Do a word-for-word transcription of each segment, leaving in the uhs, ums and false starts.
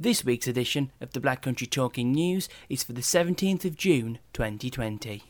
This week's edition of the Black Country Talking News is for the seventeenth of June twenty twenty.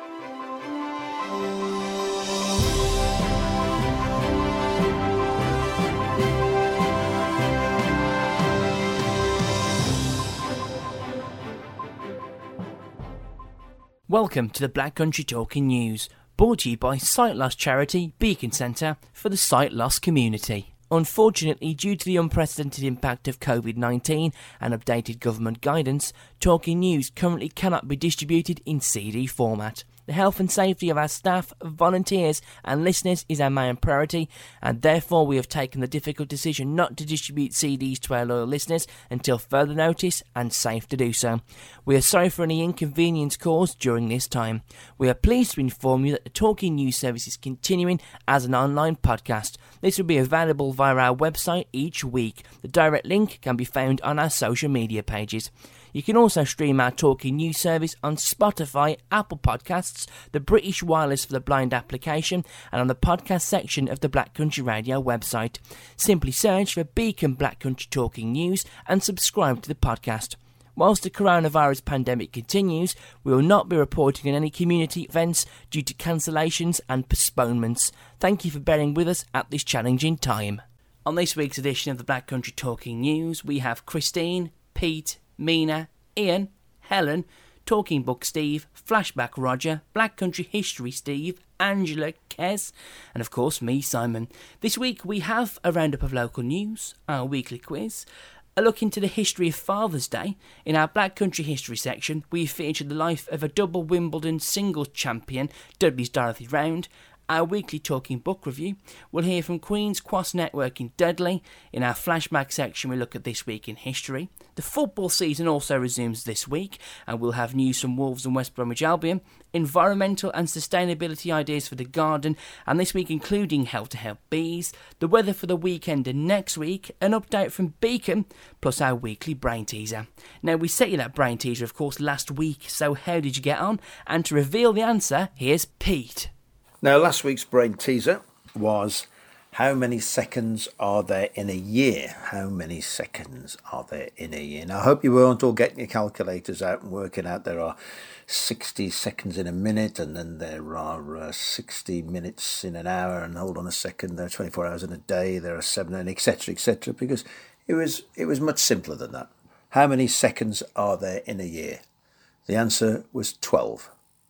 Welcome to the Black Country Talking News, brought to you by Sight Loss charity Beacon Centre for the sight loss community. Unfortunately, due to the unprecedented impact of covid nineteen and updated government guidance, Talking News currently cannot be distributed in C D format. The health and safety of our staff, volunteers and listeners is our main priority, and therefore we have taken the difficult decision not to distribute C Ds to our loyal listeners until further notice and safe to do so. We are sorry for any inconvenience caused during this time. We are pleased to inform you that the Talking News service is continuing as an online podcast. This will be available via our website each week. The direct link can be found on our social media pages. You can also stream our Talking News service on Spotify, Apple Podcasts, the British Wireless for the Blind application, and on the podcast section of the Black Country Radio website. Simply search for Beacon Black Country Talking News and subscribe to the podcast. Whilst the coronavirus pandemic continues, we will not be reporting on any community events due to cancellations and postponements. Thank you for bearing with us at this challenging time. On this week's edition of the Black Country Talking News, we have Christine, Pete, Mina, Ian, Helen, Talking Book Steve, Flashback Roger, Black Country History Steve, Angela, Kez, and of course me, Simon. This week we have a roundup of local news, our weekly quiz, a look into the history of Father's Day. In our Black Country History section, we featured the life of a double Wimbledon singles champion, Dudley's Dorothy Round. Our weekly Talking Book review. We'll hear from Queen's Cross Network in Dudley. In our flashback section, we look at this week in history. The football season also resumes this week, and we'll have news from Wolves and West Bromwich Albion, environmental and sustainability ideas for the garden, and this week including how to help bees, the weather for the weekend and next week, an update from Beacon, plus our weekly brain teaser. Now, we set you that brain teaser, of course, last week, so how did you get on? And to reveal the answer, here's Pete. Now, last week's brain teaser was, how many seconds are there in a year? How many seconds are there in a year? Now, I hope you weren't all getting your calculators out and working out there are sixty seconds in a minute, and then there are uh, sixty minutes in an hour, and hold on a second, there are twenty-four hours in a day, there are seven, and et cetera, et cetera, because it was, it was much simpler than that. How many seconds are there in a year? The answer was twelve.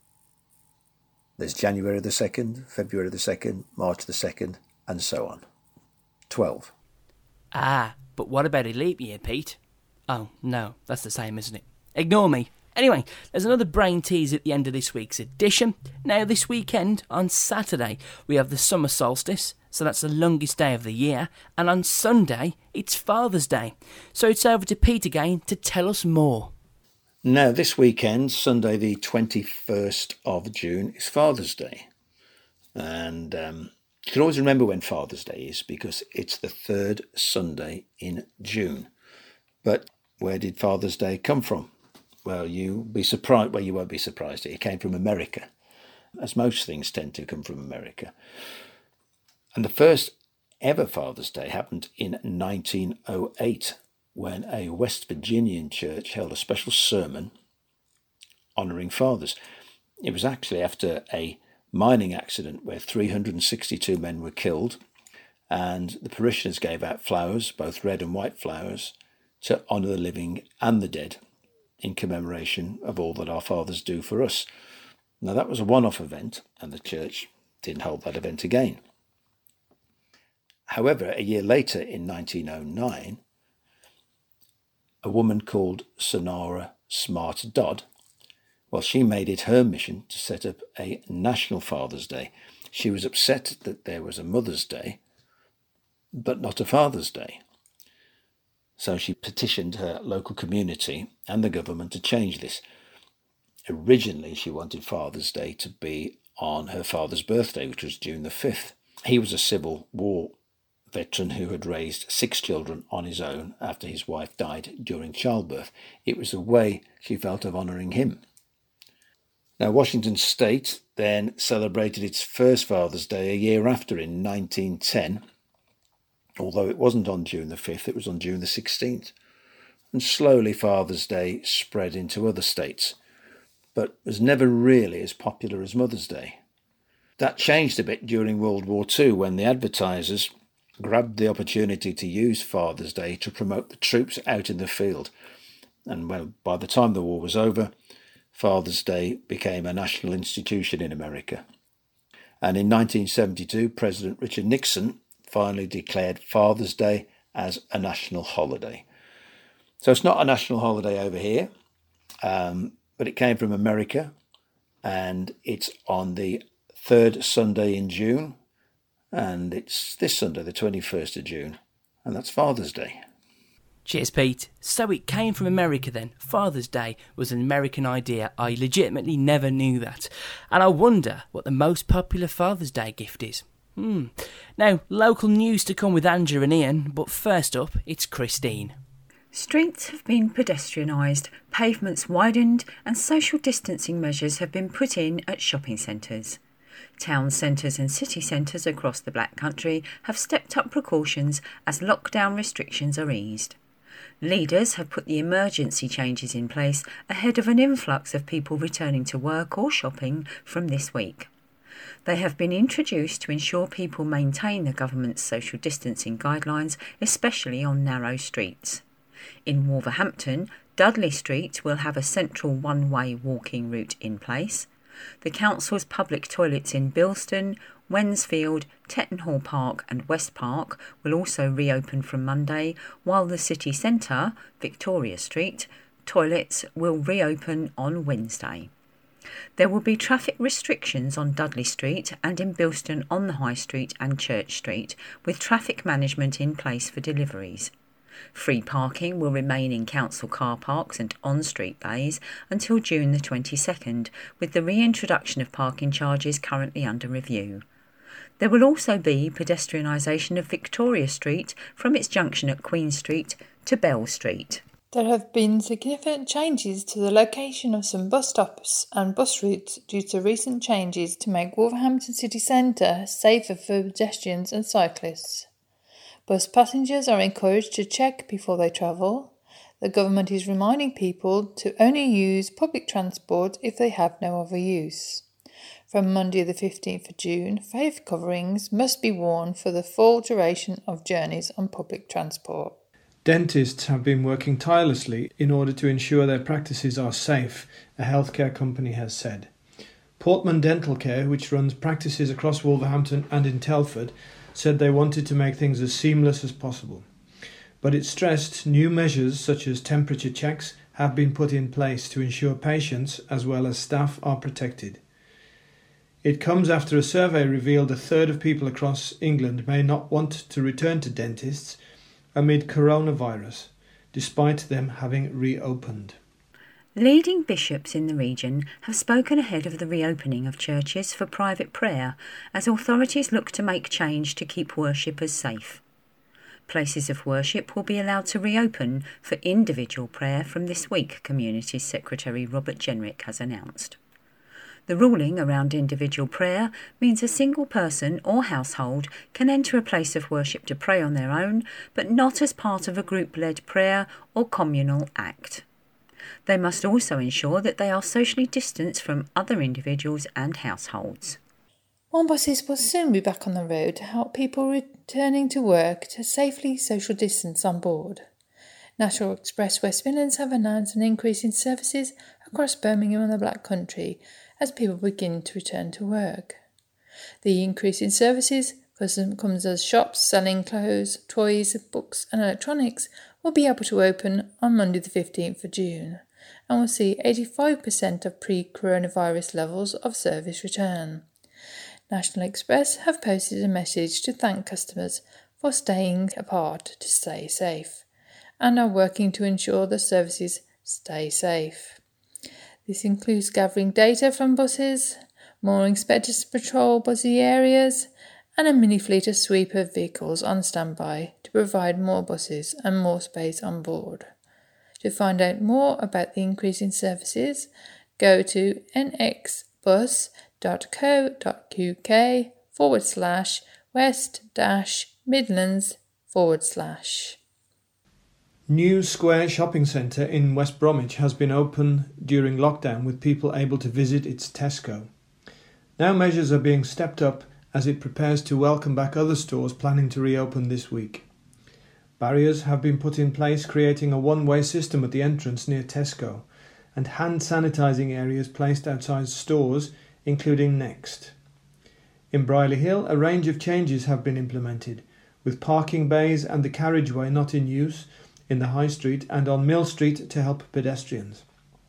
There's January the second, February the second, March the second, and so on. twelve. Ah, but what about a leap year, Pete? Oh, no, that's the same, isn't it? Ignore me. Anyway, there's another brain tease at the end of this week's edition. Now, this weekend, on Saturday, we have the summer solstice, so that's the longest day of the year, and on Sunday, it's Father's Day. So it's over to Pete again to tell us more. Now, this weekend, Sunday the twenty-first of June, is Father's Day. And um, you can always remember when Father's Day is because it's the third Sunday in June. But where did Father's Day come from? Well, you'll be surprised. Well, you won't be surprised. It came from America, as most things tend to come from America. And the first ever Father's Day happened in nineteen oh eight. When a West Virginian church held a special sermon honouring fathers. It was actually after a mining accident where three hundred sixty-two men were killed, and the parishioners gave out flowers, both red and white flowers, to honour the living and the dead in commemoration of all that our fathers do for us. Now, that was a one-off event, and the church didn't hold that event again. However, a year later, in nineteen oh nine, a woman called Sonora Smart Dodd, well, she made it her mission to set up a National Father's Day. She was upset that there was a Mother's Day, but not a Father's Day. So she petitioned her local community and the government to change this. Originally, she wanted Father's Day to be on her father's birthday, which was June the fifth. He was a Civil War veteran who had raised six children on his own after his wife died during childbirth. It was a way she felt of honouring him. Now, Washington State then celebrated its first Father's Day a year after, in nineteen ten, although it wasn't on June the fifth, it was on June the sixteenth. and slowly Father's Day spread into other states, but was never really as popular as Mother's Day. That changed a bit during World War Two when the advertisers grabbed the opportunity to use Father's Day to promote the troops out in the field. And well, by the time the war was over, Father's Day became a national institution in America. And in nineteen seventy-two, President Richard Nixon finally declared Father's Day as a national holiday. So it's not a national holiday over here, um, but it came from America, and it's on the third Sunday in June, and it's this Sunday, the twenty-first of June, and that's Father's Day. Cheers, Pete. So it came from America then. Father's Day was an American idea. I legitimately never knew that. And I wonder what the most popular Father's Day gift is. Hmm. Now, local news to come with Andrew and Ian, but first up, it's Christine. Streets have been pedestrianised, pavements widened, and social distancing measures have been put in at shopping centres. Town centres and city centres across the Black Country have stepped up precautions as lockdown restrictions are eased. Leaders have put the emergency changes in place ahead of an influx of people returning to work or shopping from this week. They have been introduced to ensure people maintain the government's social distancing guidelines, especially on narrow streets. In Wolverhampton, Dudley Street will have a central one-way walking route in place. The council's public toilets in Bilston, Wensfield, Tettenhall Park and West Park will also reopen from Monday, while the city centre, Victoria Street, toilets will reopen on Wednesday. There will be traffic restrictions on Dudley Street and in Bilston on the High Street and Church Street, with traffic management in place for deliveries. Free parking will remain in council car parks and on-street bays until June the twenty-second, with the reintroduction of parking charges currently under review. There will also be pedestrianisation of Victoria Street from its junction at Queen Street to Bell Street. There have been significant changes to the location of some bus stops and bus routes due to recent changes to make Wolverhampton city centre safer for pedestrians and cyclists. Bus passengers are encouraged to check before they travel. The government is reminding people to only use public transport if they have no other use. From Monday the fifteenth of June, face coverings must be worn for the full duration of journeys on public transport. Dentists have been working tirelessly in order to ensure their practices are safe, a healthcare company has said. Portman Dental Care, which runs practices across Wolverhampton and in Telford, said they wanted to make things as seamless as possible. But it stressed new measures such as temperature checks have been put in place to ensure patients as well as staff are protected. It comes after a survey revealed a third of people across England may not want to return to dentists amid coronavirus, despite them having reopened. Leading bishops in the region have spoken ahead of the reopening of churches for private prayer as authorities look to make change to keep worshippers safe. Places of worship will be allowed to reopen for individual prayer from this week, Communities Secretary Robert Jenrick has announced. The ruling around individual prayer means a single person or household can enter a place of worship to pray on their own, but not as part of a group-led prayer or communal act. They must also ensure that they are socially distanced from other individuals and households. More buses will soon be back on the road to help people returning to work to safely social distance on board. National Express West Midlands have announced an increase in services across Birmingham and the Black Country as people begin to return to work. The increase in services comes as shops selling clothes, toys, books and electronics will be able to open on Monday the fifteenth of June and will see eighty-five percent of pre-coronavirus levels of service return. National Express have posted a message to thank customers for staying apart to stay safe and are working to ensure the services stay safe. This includes gathering data from buses, more inspectors to patrol busy areas, and a mini fleet of sweeper vehicles on standby to provide more buses and more space on board. To find out more about the increase in services, go to nxbus.co.uk forward slash west dash midlands forward slash. New Square Shopping Centre in West Bromwich has been open during lockdown with people able to visit its Tesco. Now measures are being stepped up as it prepares to welcome back other stores planning to reopen this week. Barriers have been put in place, creating a one-way system at the entrance near Tesco, and hand sanitising areas placed outside stores, including Next. In Brierley Hill, a range of changes have been implemented, with parking bays and the carriageway not in use in the High Street and on Mill Street to help pedestrians.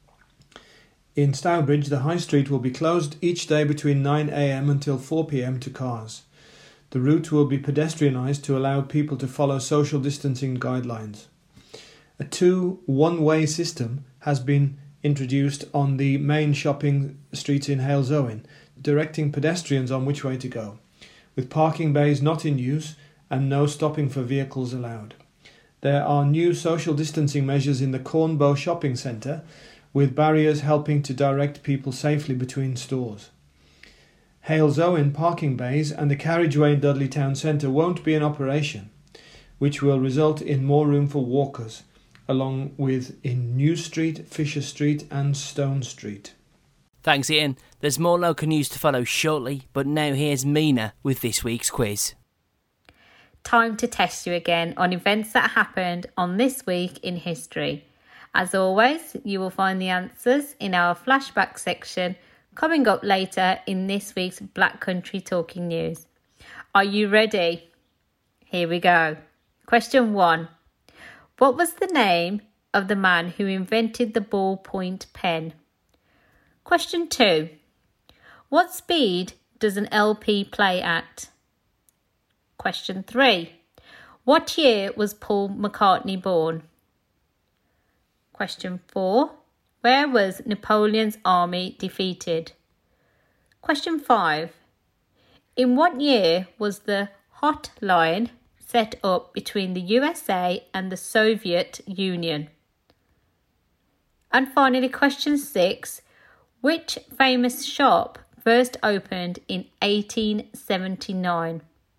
In Stourbridge, the High Street will be closed each day between nine a m until four p m to cars. The route will be pedestrianised to allow people to follow social distancing guidelines. A two one-way system has been introduced on the main shopping street in Halesowen, directing pedestrians on which way to go, with parking bays not in use and no stopping for vehicles allowed. There are new social distancing measures in the Cornbow Shopping Centre, with barriers helping to direct people safely between stores. Halesowen parking bays and the carriageway in Dudley Town Centre won't be in operation, which will result in more room for walkers, along with in New Street, Fisher Street and Stone Street. Thanks, Ian. There's more local news to follow shortly, but now here's Mina with this week's quiz. Time to test you again on events that happened on this week in history. As always, you will find the answers in our flashback section coming up later in this week's Black Country Talking News. Are you ready? Here we go. Question one. What was the name of the man who invented the ballpoint pen? Question two. What speed does an L P play at? Question three. What year was Paul McCartney born? Question four. Where was Napoleon's army defeated? Question five. In what year was the hotline set up between the U S A and the Soviet Union? And finally, question six. Which famous shop first opened in eighteen seventy-nine?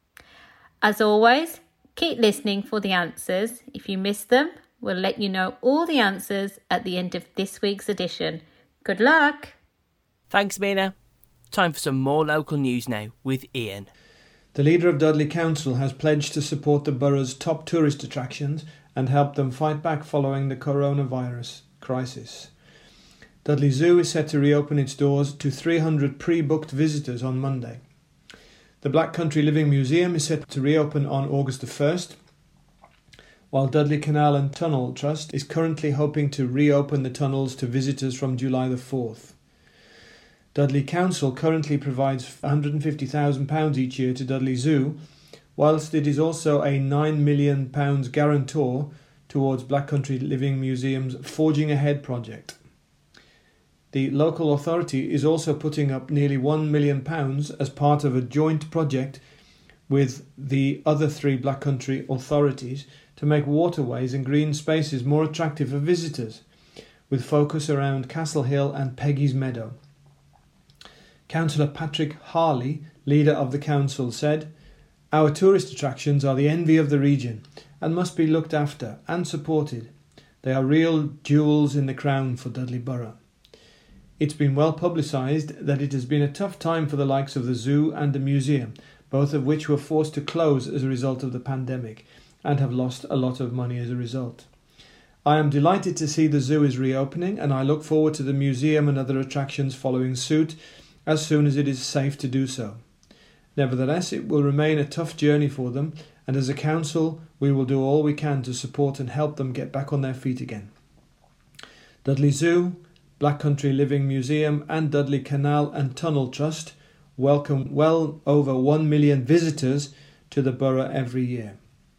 As always, keep listening for the answers. If you miss them, we'll let you know all the answers at the end of this week's edition. Good luck! Thanks, Mina. Time for some more local news now with Ian. The leader of Dudley Council has pledged to support the borough's top tourist attractions and help them fight back following the coronavirus crisis. Dudley Zoo is set to reopen its doors to three hundred pre-booked visitors on Monday. The Black Country Living Museum is set to reopen on August the first, while Dudley Canal and Tunnel Trust is currently hoping to reopen the tunnels to visitors from July the fourth. Dudley Council currently provides one hundred fifty thousand pounds each year to Dudley Zoo, whilst it is also a nine million pounds guarantor towards Black Country Living Museum's Forging Ahead project. The local authority is also putting up nearly one million pounds as part of a joint project with the other three Black Country authorities to make waterways and green spaces more attractive for visitors, with focus around Castle Hill and Peggy's Meadow. Councillor Patrick Harley, leader of the council, said, "Our tourist attractions are the envy of the region and must be looked after and supported. They are real jewels in the crown for Dudley Borough. It's been well publicised that it has been a tough time for the likes of the zoo and the museum, both of which were forced to close as a result of the pandemic and have lost a lot of money as a result. I am delighted to see the zoo is reopening, and I look forward to the museum and other attractions following suit as soon as it is safe to do so. Nevertheless, it will remain a tough journey for them, and as a council we will do all we can to support and help them get back on their feet again." Dudley Zoo, Black Country Living Museum and Dudley Canal and Tunnel Trust welcome well over one million visitors to the borough every year.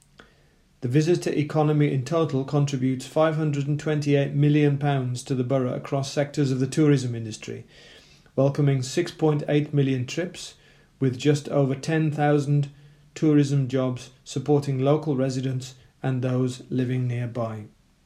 The visitor economy in total contributes five hundred twenty-eight million pounds to the borough across sectors of the tourism industry, welcoming six point eight million trips, with just over ten thousand tourism jobs supporting local residents and those living nearby.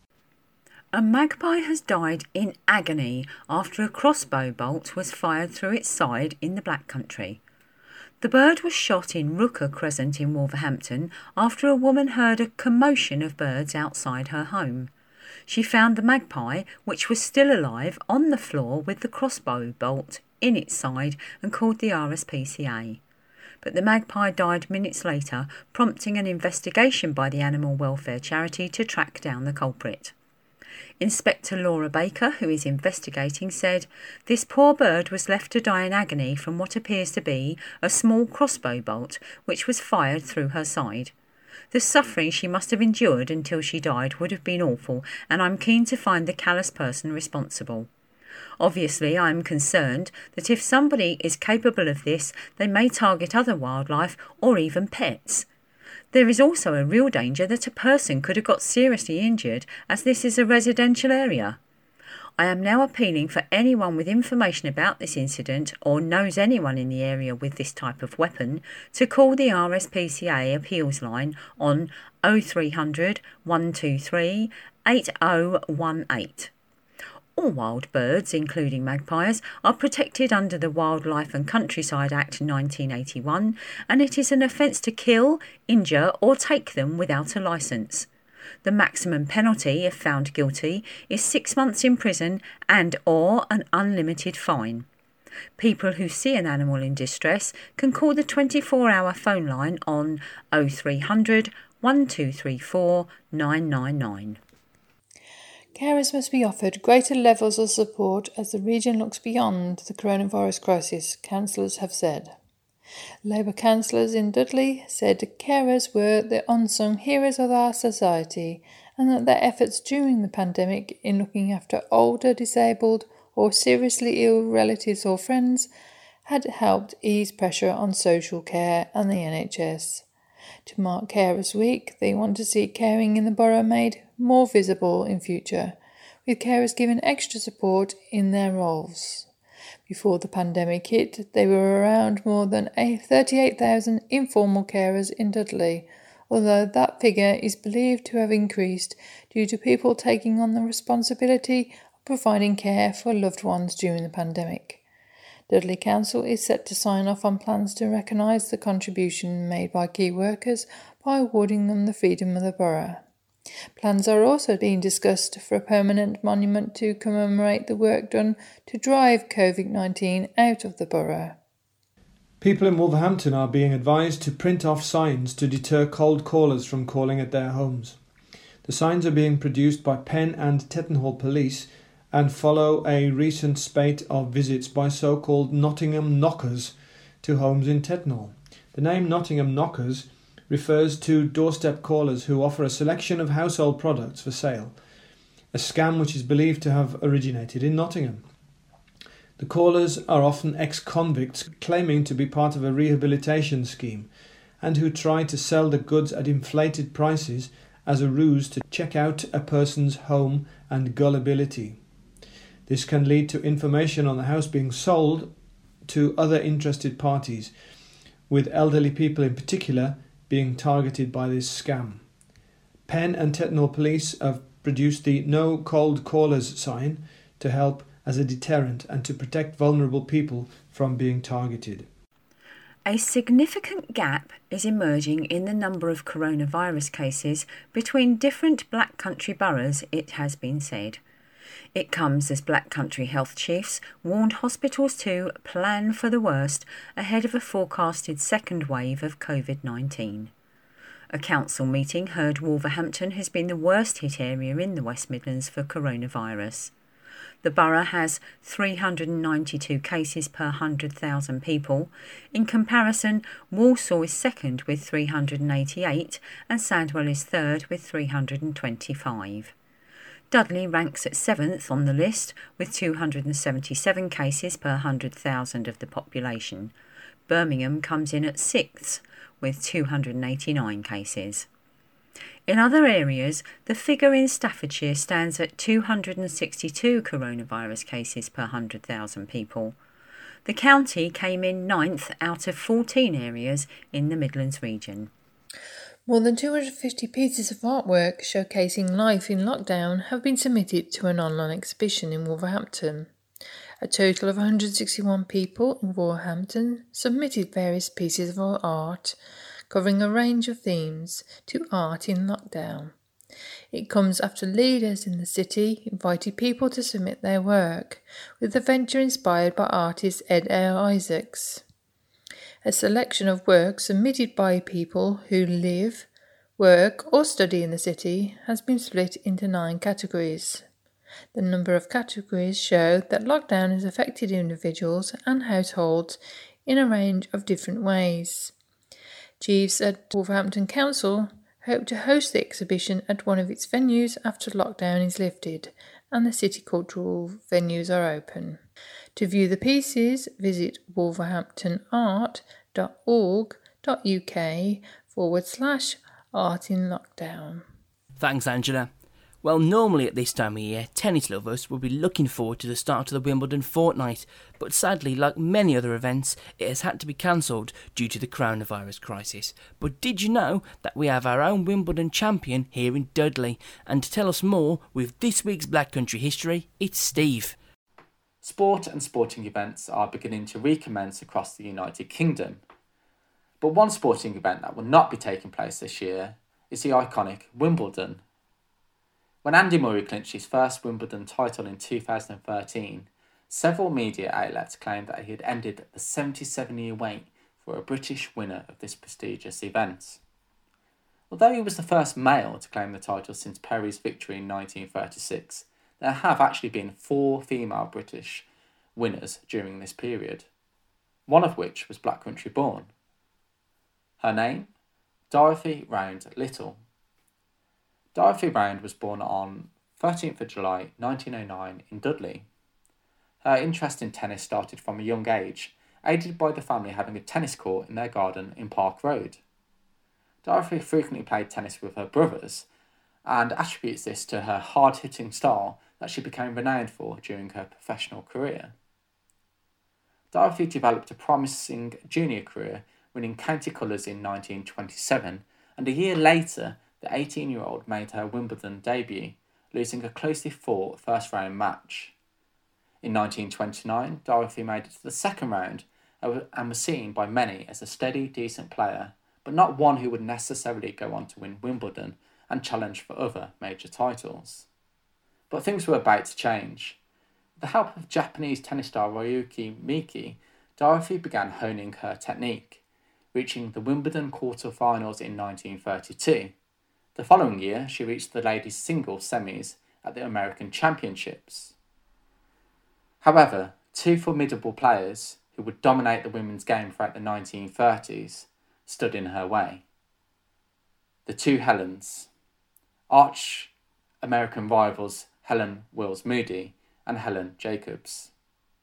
A magpie has died in agony after a crossbow bolt was fired through its side in the Black Country. The bird was shot in Rooker Crescent in Wolverhampton after a woman heard a commotion of birds outside her home. She found the magpie, which was still alive, on the floor with the crossbow bolt in its side and called the R S P C A. But the magpie died minutes later, prompting an investigation by the animal welfare charity to track down the culprit. Inspector Laura Baker, who is investigating, said, "This poor bird was left to die in agony from what appears to be a small crossbow bolt which was fired through her side. The suffering she must have endured until she died would have been awful, and I'm keen to find the callous person responsible. Obviously, I am concerned that if somebody is capable of this, they may target other wildlife or even pets. There is also a real danger that a person could have got seriously injured, as this is a residential area. I am now appealing for anyone with information about this incident or knows anyone in the area with this type of weapon to call the R S P C A appeals line on oh three hundred, one two three, eight oh one eight. All wild birds, including magpies, are protected under the Wildlife and Countryside Act nineteen eighty-one, and it is an offence to kill, injure or take them without a licence. The maximum penalty, if found guilty, is six months in prison and or an unlimited fine. People who see an animal in distress can call the twenty-four hour phone line on oh three hundred, one two three four, nine nine nine. Carers must be offered greater levels of support as the region looks beyond the coronavirus crisis, councillors have said. Labour councillors in Dudley said carers were the unsung heroes of our society and that their efforts during the pandemic in looking after older, disabled or seriously ill relatives or friends had helped ease pressure on social care and the N H S. To mark Carers Week, they want to see caring in the borough made more visible in future, with carers given extra support in their roles. Before the pandemic hit, there were around more than thirty-eight thousand informal carers in Dudley, although that figure is believed to have increased due to people taking on the responsibility of providing care for loved ones during the pandemic. Dudley Council is set to sign off on plans to recognise the contribution made by key workers by awarding them the Freedom of the Borough. Plans are also being discussed for a permanent monument to commemorate the work done to drive COVID nineteen out of the borough. People in Wolverhampton are being advised to print off signs to deter cold callers from calling at their homes. The signs are being produced by Penn and Tettenhall Police and follow a recent spate of visits by so-called Nottingham knockers to homes in Tettenhall. The name Nottingham knockers refers to doorstep callers who offer a selection of household products for sale, a scam which is believed to have originated in Nottingham. The callers are often ex-convicts claiming to be part of a rehabilitation scheme and who try to sell the goods at inflated prices as a ruse to check out a person's home and gullibility. This can lead to information on the house being sold to other interested parties, with elderly people in particular being targeted by this scam. Penn and Tettenhall Police have produced the No Cold Callers sign to help as a deterrent and to protect vulnerable people from being targeted. A significant gap is emerging in the number of coronavirus cases between different Black Country boroughs, it has been said. It comes as Black Country health chiefs warned hospitals to plan for the worst ahead of a forecasted second wave of COVID nineteen. A council meeting heard Wolverhampton has been the worst hit area in the West Midlands for coronavirus. The borough has three hundred ninety-two cases per one hundred thousand people. In comparison, Walsall is second with three hundred eighty-eight and Sandwell is third with three hundred twenty-five. Dudley ranks at seventh on the list with two hundred seventy-seven cases per one hundred thousand of the population. Birmingham comes in at sixth with two hundred eighty-nine cases. In other areas, the figure in Staffordshire stands at two hundred sixty-two coronavirus cases per one hundred thousand people. The county came in ninth out of fourteen areas in the Midlands region. More than two hundred fifty pieces of artwork showcasing life in lockdown have been submitted to an online exhibition in Wolverhampton. A total of one hundred sixty-one people in Wolverhampton submitted various pieces of art covering a range of themes to Art in Lockdown. It comes after leaders in the city invited people to submit their work, with the venture inspired by artist Ed L. Isaacs. A selection of work submitted by people who live, work or study in the city has been split into nine categories. The number of categories show that lockdown has affected individuals and households in a range of different ways. Chiefs at Wolverhampton Council hope to host the exhibition at one of its venues after lockdown is lifted and the city cultural venues are open. To view the pieces, visit wolverhamptonart.org.uk forward slash art in lockdown. Thanks, Angela. Well, normally at this time of year, tennis lovers would be looking forward to the start of the Wimbledon fortnight, but sadly, like many other events, it has had to be cancelled due to the coronavirus crisis. But did you know that we have our own Wimbledon champion here in Dudley? And to tell us more with this week's Black Country History, it's Steve. Sport and sporting events are beginning to recommence across the United Kingdom. But one sporting event that will not be taking place this year is the iconic Wimbledon. When Andy Murray clinched his first Wimbledon title in two thousand thirteen, several media outlets claimed that he had ended the seventy-seven-year wait for a British winner of this prestigious event. Although he was the first male to claim the title since Perry's victory in nineteen thirty-six, there have actually been four female British winners during this period, one of which was Black Country born. Her name? Dorothy Round Little. Dorothy Round was born on thirteenth of July nineteen oh nine in Dudley. Her interest in tennis started from a young age, aided by the family having a tennis court in their garden in Park Road. Dorothy frequently played tennis with her brothers, and attributes this to her hard-hitting style that she became renowned for during her professional career. Dorothy developed a promising junior career, winning county colours in nineteen twenty-seven, and a year later the eighteen-year-old made her Wimbledon debut, losing a closely fought first-round match. In nineteen twenty-nine, Dorothy made it to the second round and was seen by many as a steady, decent player, but not one who would necessarily go on to win Wimbledon and challenge for other major titles. But things were about to change. With the help of Japanese tennis star Ryuki Miki, Dorothy began honing her technique, reaching the Wimbledon quarter-finals in nineteen thirty-two. The following year, she reached the ladies' singles semis at the American Championships. However, two formidable players who would dominate the women's game throughout the nineteen thirties stood in her way. The two Helens, arch American rivals Helen Wills Moody and Helen Jacobs.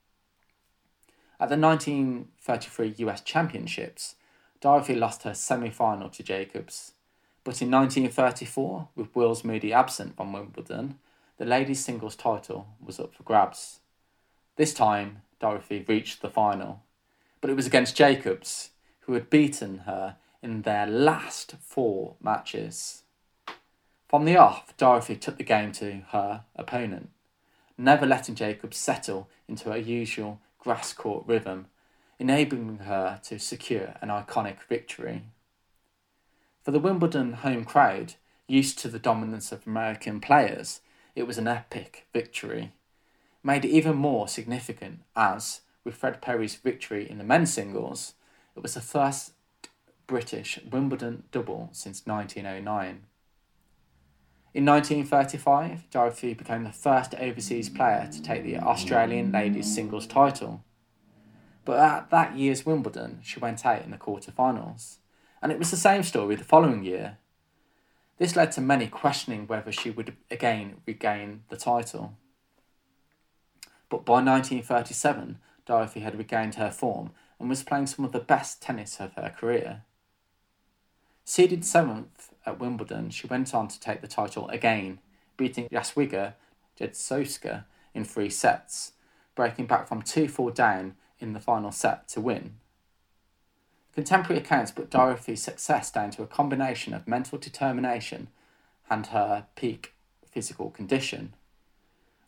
At the nineteen thirty-three U S Championships, Dorothy lost her semi-final to Jacobs, but in nineteen thirty-four, with Wills Moody absent from Wimbledon, the ladies' singles title was up for grabs. This time, Dorothy reached the final, but it was against Jacobs, who had beaten her in their last four matches. From the off, Dorothy took the game to her opponent, never letting Jacobs settle into her usual grass-court rhythm, enabling her to secure an iconic victory. For the Wimbledon home crowd, used to the dominance of American players, it was an epic victory, made even more significant as, with Fred Perry's victory in the men's singles, it was the first British Wimbledon double since nineteen oh nine. In nineteen thirty-five, Dorothy became the first overseas player to take the Australian ladies' singles title. But at that year's Wimbledon, she went out in the quarter-finals, and it was the same story the following year. This led to many questioning whether she would again regain the title. But by nineteen thirty-seven, Dorothy had regained her form and was playing some of the best tennis of her career. Seeded seventh at Wimbledon, she went on to take the title again, beating Jaswiga Jedzowska in three sets, breaking back from two four down in the final set to win. Contemporary accounts put Dorothy's success down to a combination of mental determination and her peak physical condition.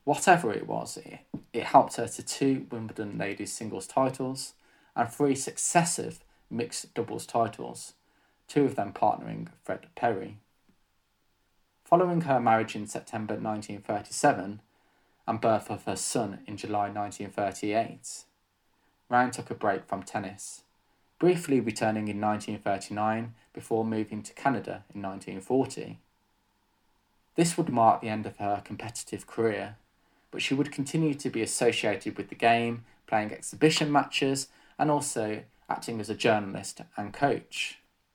Whatever it was, it, it helped her to two Wimbledon ladies singles titles and three successive mixed doubles titles, two of them partnering Fred Perry. Following her marriage in September nineteen thirty-seven and birth of her son in July nineteen thirty-eight, Round took a break from tennis, briefly returning in nineteen thirty-nine before moving to Canada in nineteen forty. This would mark the end of her competitive career, but she would continue to be associated with the game, playing exhibition matches and also acting as a journalist and coach.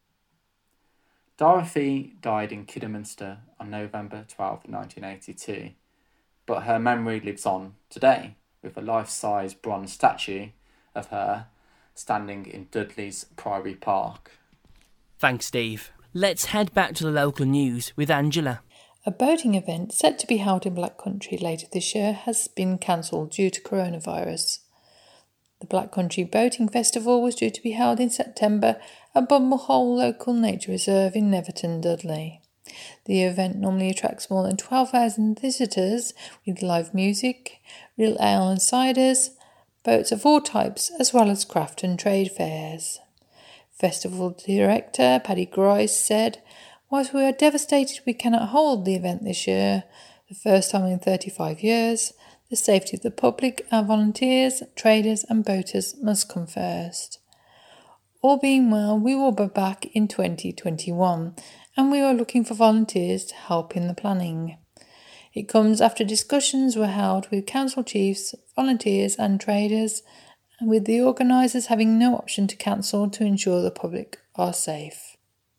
Dorothy died in Kidderminster on November twelfth, nineteen eighty-two, but her memory lives on today with a life-size bronze statue of her standing in Dudley's Priory Park. Thanks, Steve. Let's head back to the local news with Angela. A boating event set to be held in Black Country later this year has been cancelled due to coronavirus. The Black Country Boating Festival was due to be held in September at Bumblehole Local Nature Reserve in Neverton, Dudley. The event normally attracts more than twelve thousand visitors with live music, real ale and ciders, boats of all types, as well as craft and trade fairs. Festival director Paddy Grice said, "Whilst we are devastated we cannot hold the event this year, the first time in thirty-five years, the safety of the public, our volunteers, traders and boaters must come first. All being well, we will be back in twenty twenty-one and we are looking for volunteers to help in the planning. It comes after discussions were held with council chiefs, volunteers and traders, and with the organisers having no option to cancel to ensure the public are safe."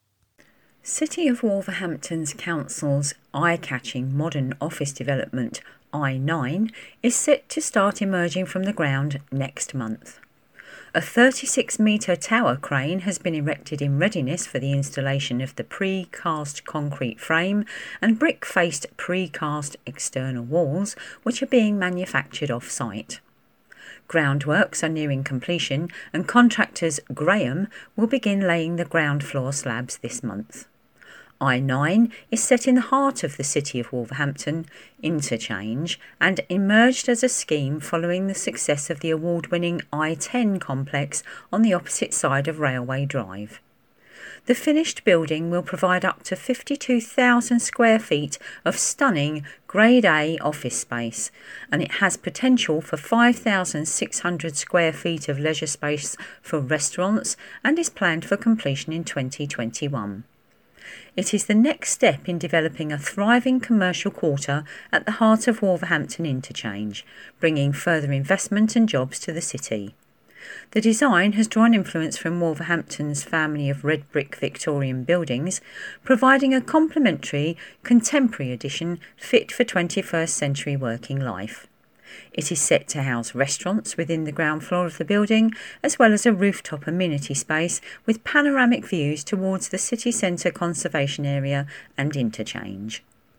City of Wolverhampton's council's eye-catching modern office development I nine is set to start emerging from the ground next month. A thirty-six metre tower crane has been erected in readiness for the installation of the pre-cast concrete frame and brick-faced pre-cast external walls, which are being manufactured off-site. Groundworks are nearing completion and contractors Graham will begin laying the ground floor slabs this month. I nine is set in the heart of the City of Wolverhampton interchange and emerged as a scheme following the success of the award-winning I ten complex on the opposite side of Railway Drive. The finished building will provide up to fifty-two thousand square feet of stunning Grade A office space, and it has potential for five thousand six hundred square feet of leisure space for restaurants and is planned for completion in twenty twenty-one. It is the next step in developing a thriving commercial quarter at the heart of Wolverhampton Interchange, bringing further investment and jobs to the city. The design has drawn influence from Wolverhampton's family of red brick Victorian buildings, providing a complementary, contemporary addition fit for twenty-first century working life. It is set to house restaurants within the ground floor of the building, as well as a rooftop amenity space with panoramic views towards the city centre conservation area and interchange.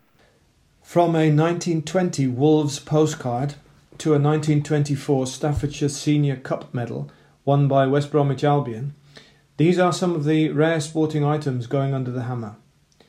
From a nineteen twenty Wolves postcard to a nineteen twenty-four Staffordshire Senior Cup medal won by West Bromwich Albion, these are some of the rare sporting items going under the hammer.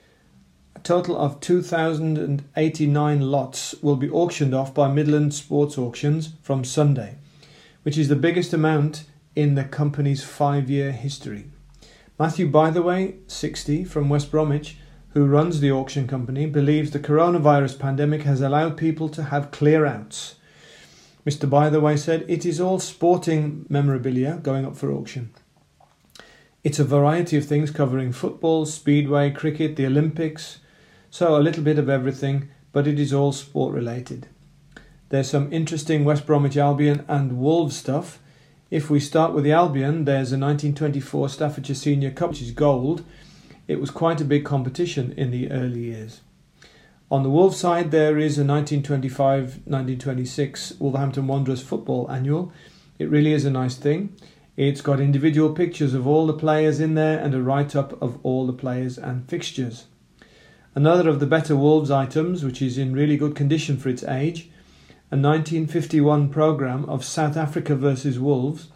A total of two thousand eighty-nine lots will be auctioned off by Midland Sports Auctions from Sunday, which is the biggest amount in the company's five-year history. Matthew Bytheway, sixty, from West Bromwich, who runs the auction company, believes the coronavirus pandemic has allowed people to have clear-outs. Mister Bytheway said, "It is all sporting memorabilia going up for auction. It's a variety of things covering football, speedway, cricket, the Olympics, so a little bit of everything, but it is all sport related. There's some interesting West Bromwich Albion and Wolves stuff. If we start with the Albion, there's a nineteen twenty-four Staffordshire Senior Cup, which is gold. It was quite a big competition in the early years. On the Wolves side, there is a nineteen twenty-five nineteen twenty-six Wolverhampton Wanderers football annual. It really is a nice thing. It's got individual pictures of all the players in there and a write-up of all the players and fixtures. Another of the better Wolves items, which is in really good condition for its age, a nineteen fifty-one programme of South Africa versus Wolves.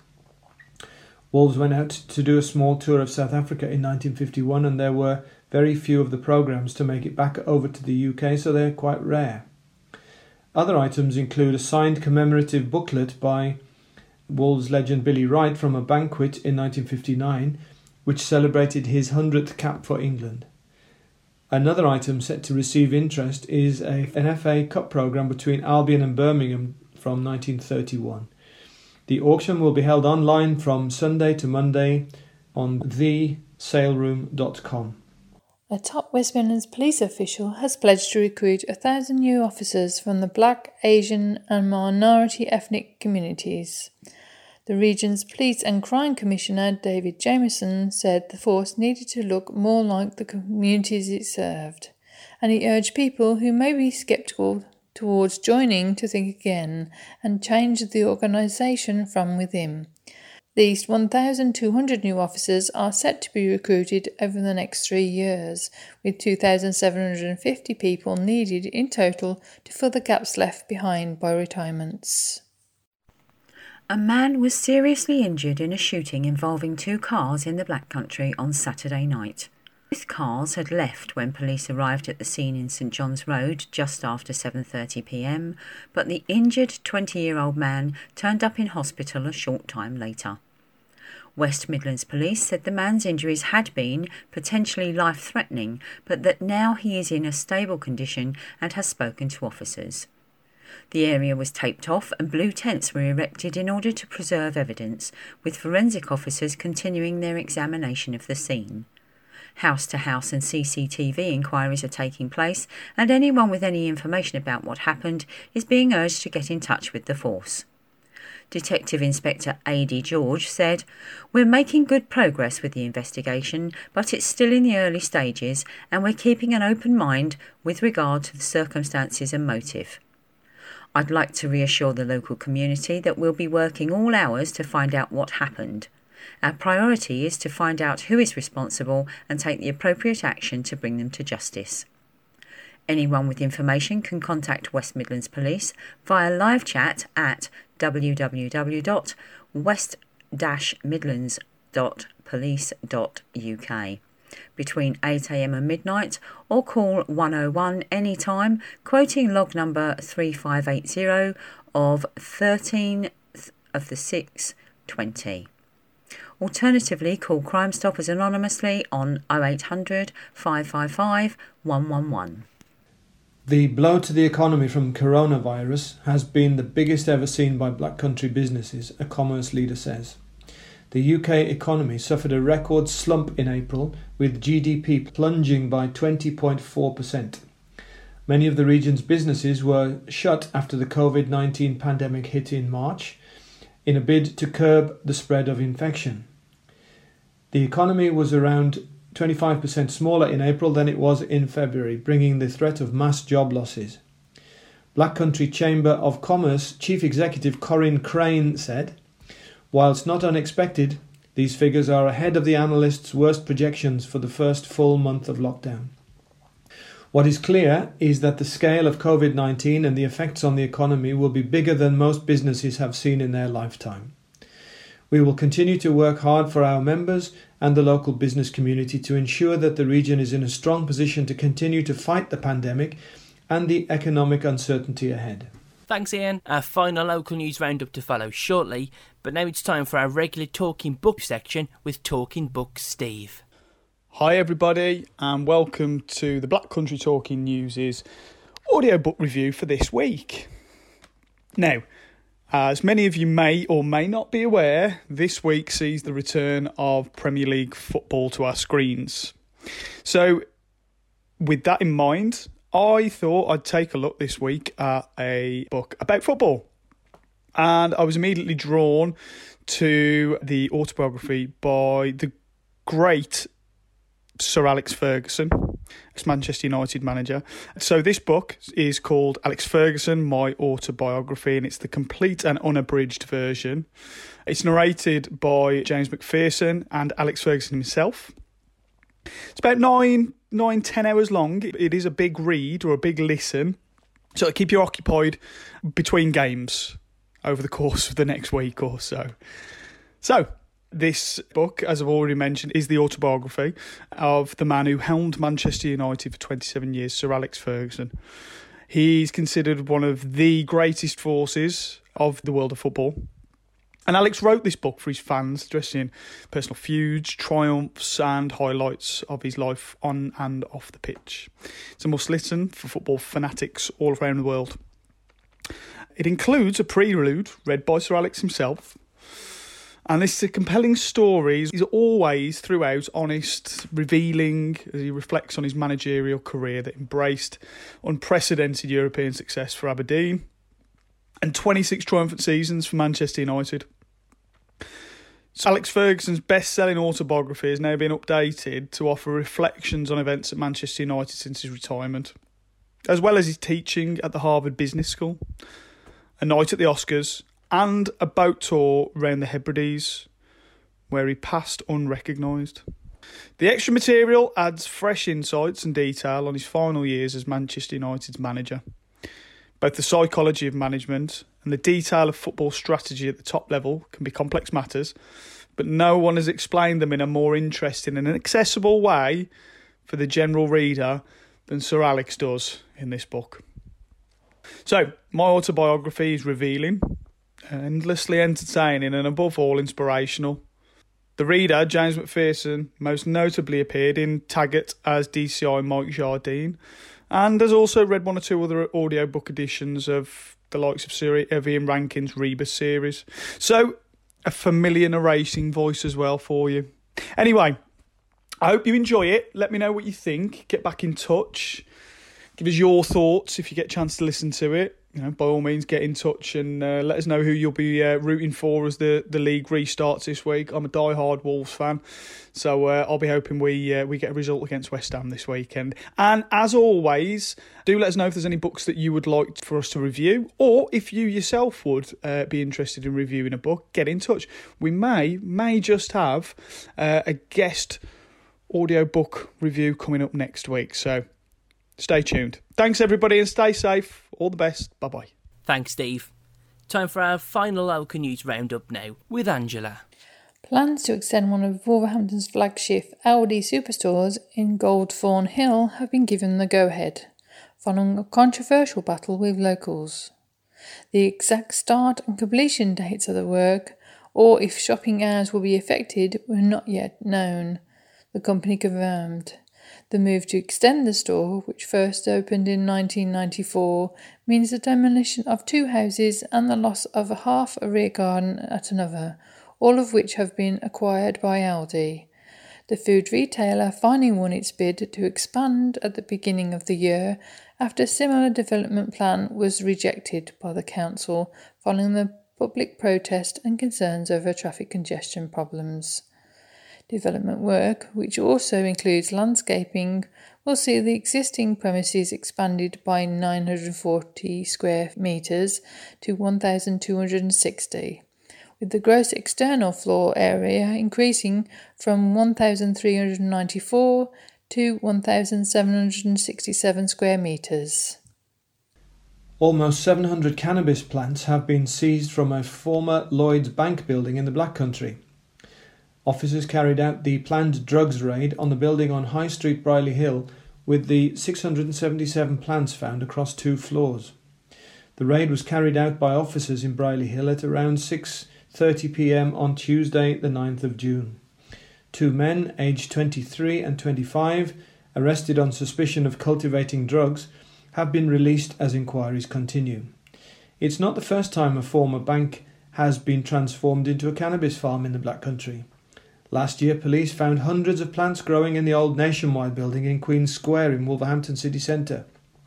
Wolves went out to do a small tour of South Africa in nineteen fifty-one, and there were very few of the programmes to make it back over to the U K, so they're quite rare. Other items include a signed commemorative booklet by Wolves legend Billy Wright from a banquet in nineteen fifty-nine, which celebrated his hundredth cap for England. Another item set to receive interest is a, an F A Cup programme between Albion and Birmingham from nineteen thirty-one. The auction will be held online from Sunday to Monday on the sale room dot com. A top West Midlands police official has pledged to recruit a thousand new officers from the Black, Asian and minority ethnic communities. The region's Police and Crime Commissioner, David Jameson, said the force needed to look more like the communities it served, and he urged people who may be sceptical towards joining to think again and change the organisation from within. At least one thousand two hundred new officers are set to be recruited over the next three years, with two thousand seven hundred fifty people needed in total to fill the gaps left behind by retirements. A man was seriously injured in a shooting involving two cars in the Black Country on Saturday night. Both cars had left when police arrived at the scene in St John's Road just after seven thirty p m, but the injured twenty-year-old man turned up in hospital a short time later. West Midlands Police said the man's injuries had been potentially life-threatening, but that now he is in a stable condition and has spoken to officers. The area was taped off and blue tents were erected in order to preserve evidence, with forensic officers continuing their examination of the scene. House-to-house and C C T V inquiries are taking place, and anyone with any information about what happened is being urged to get in touch with the force. Detective Inspector A D George said, "We're making good progress with the investigation, but it's still in the early stages and we're keeping an open mind with regard to the circumstances and motive. I'd like to reassure the local community that we'll be working all hours to find out what happened. Our priority is to find out who is responsible and take the appropriate action to bring them to justice." Anyone with information can contact West Midlands Police via live chat at w w w dot west dash midlands dot police dot u k between eight a m and midnight, or call one oh one anytime, quoting log number three five eight zero of thirteenth of the sixth twenty. Alternatively, call Crime Stoppers anonymously on oh eight hundred, five five five, one one one. The blow to the economy from coronavirus has been the biggest ever seen by Black Country businesses, a commerce leader says. The U K economy suffered a record slump in April, with G D P plunging by twenty point four percent. Many of the region's businesses were shut after the covid nineteen pandemic hit in March, in a bid to curb the spread of infection. The economy was around twenty-five percent smaller in April than it was in February, bringing the threat of mass job losses. Black Country Chamber of Commerce Chief Executive Corinne Crane said, "Whilst not unexpected, these figures are ahead of the analysts' worst projections for the first full month of lockdown. What is clear is that the scale of covid nineteen and the effects on the economy will be bigger than most businesses have seen in their lifetime. We will continue to work hard for our members and the local business community to ensure that the region is in a strong position to continue to fight the pandemic and the economic uncertainty ahead." Thanks, Ian. Our final local news roundup to follow shortly, but now it's time for our regular Talking Book section with Talking Books Steve. Hi everybody, and welcome to the Black Country Talking News' audiobook review for this week. Now, as many of you may or may not be aware, this week sees the return of Premier League football to our screens. So, with that in mind, I thought I'd take a look this week at a book about football. And I was immediately drawn to the autobiography by the great Sir Alex Ferguson, ex-Manchester United manager. So this book is called Alex Ferguson, My Autobiography, and it's the complete and unabridged version. It's narrated by James McPherson and Alex Ferguson himself. It's about nine, nine, ten hours long. It is a big read or a big listen, so it'll keep you occupied between games over the course of the next week or so. So, this book, as I've already mentioned, is the autobiography of the man who helmed Manchester United for twenty-seven years, Sir Alex Ferguson. He's considered one of the greatest forces of the world of football. And Alex wrote this book for his fans, addressing personal feuds, triumphs and highlights of his life on and off the pitch. It's a must-listen for football fanatics all around the world. It includes a prelude read by Sir Alex himself. And this is a compelling story. He's always, throughout, honest, revealing as he reflects on his managerial career that embraced unprecedented European success for Aberdeen and twenty-six triumphant seasons for Manchester United. So Alex Ferguson's best-selling autobiography has now been updated to offer reflections on events at Manchester United since his retirement, as well as his teaching at the Harvard Business School, a night at the Oscars, and a boat tour around the Hebrides, where he passed unrecognised. The extra material adds fresh insights and detail on his final years as Manchester United's manager. Both the psychology of management and the detail of football strategy at the top level can be complex matters, but no one has explained them in a more interesting and accessible way for the general reader than Sir Alex does in this book. So, my autobiography is revealing, endlessly entertaining and above all inspirational. The reader, James McPherson, most notably appeared in Taggart as D C I Mike Jardine and has also read one or two other audiobook editions of the likes of Sir Ian Rankin's Rebus series. So, a familiar narrating voice as well for you. Anyway, I hope you enjoy it. Let me know what you think. Get back in touch. Give us your thoughts if you get a chance to listen to it. You know, by all means, get in touch and uh, let us know who you'll be uh, rooting for as the, the league restarts this week. I'm a die-hard Wolves fan, so uh, I'll be hoping we uh, we get a result against West Ham this weekend. And as always, do let us know if there's any books that you would like for us to review, or if you yourself would uh, be interested in reviewing a book, get in touch. We may, may just have uh, a guest audiobook review coming up next week, so stay tuned. Thanks, everybody, and stay safe. All the best. Bye-bye. Thanks, Steve. Time for our final local news roundup now with Angela. Plans to extend one of Wolverhampton's flagship Aldi superstores in Goldthorn Hill have been given the go-ahead, following a controversial battle with locals. The exact start and completion dates of the work, or if shopping hours will be affected, were not yet known, the company confirmed. The move to extend the store, which first opened in nineteen ninety-four, means the demolition of two houses and the loss of half a rear garden at another, all of which have been acquired by Aldi. The food retailer finally won its bid to expand at the beginning of the year after a similar development plan was rejected by the council following the public protest and concerns over traffic congestion problems. Development work, which also includes landscaping, will see the existing premises expanded by nine hundred forty square metres to one thousand two hundred sixty, with the gross external floor area increasing from one thousand three hundred ninety-four to one thousand seven hundred sixty-seven square metres. Almost seven hundred cannabis plants have been seized from a former Lloyds Bank building in the Black Country. Officers carried out the planned drugs raid on the building on High Street, Brierley Hill, with the six hundred seventy-seven plants found across two floors. The raid was carried out by officers in Brierley Hill at around six thirty p m on Tuesday, the ninth of June. Two men, aged twenty-three and twenty-five, arrested on suspicion of cultivating drugs, have been released as inquiries continue. It's not the first time a former bank has been transformed into a cannabis farm in the Black Country. Last year, police found hundreds of plants growing in the old Nationwide building in Queen's Square in Wolverhampton city centre.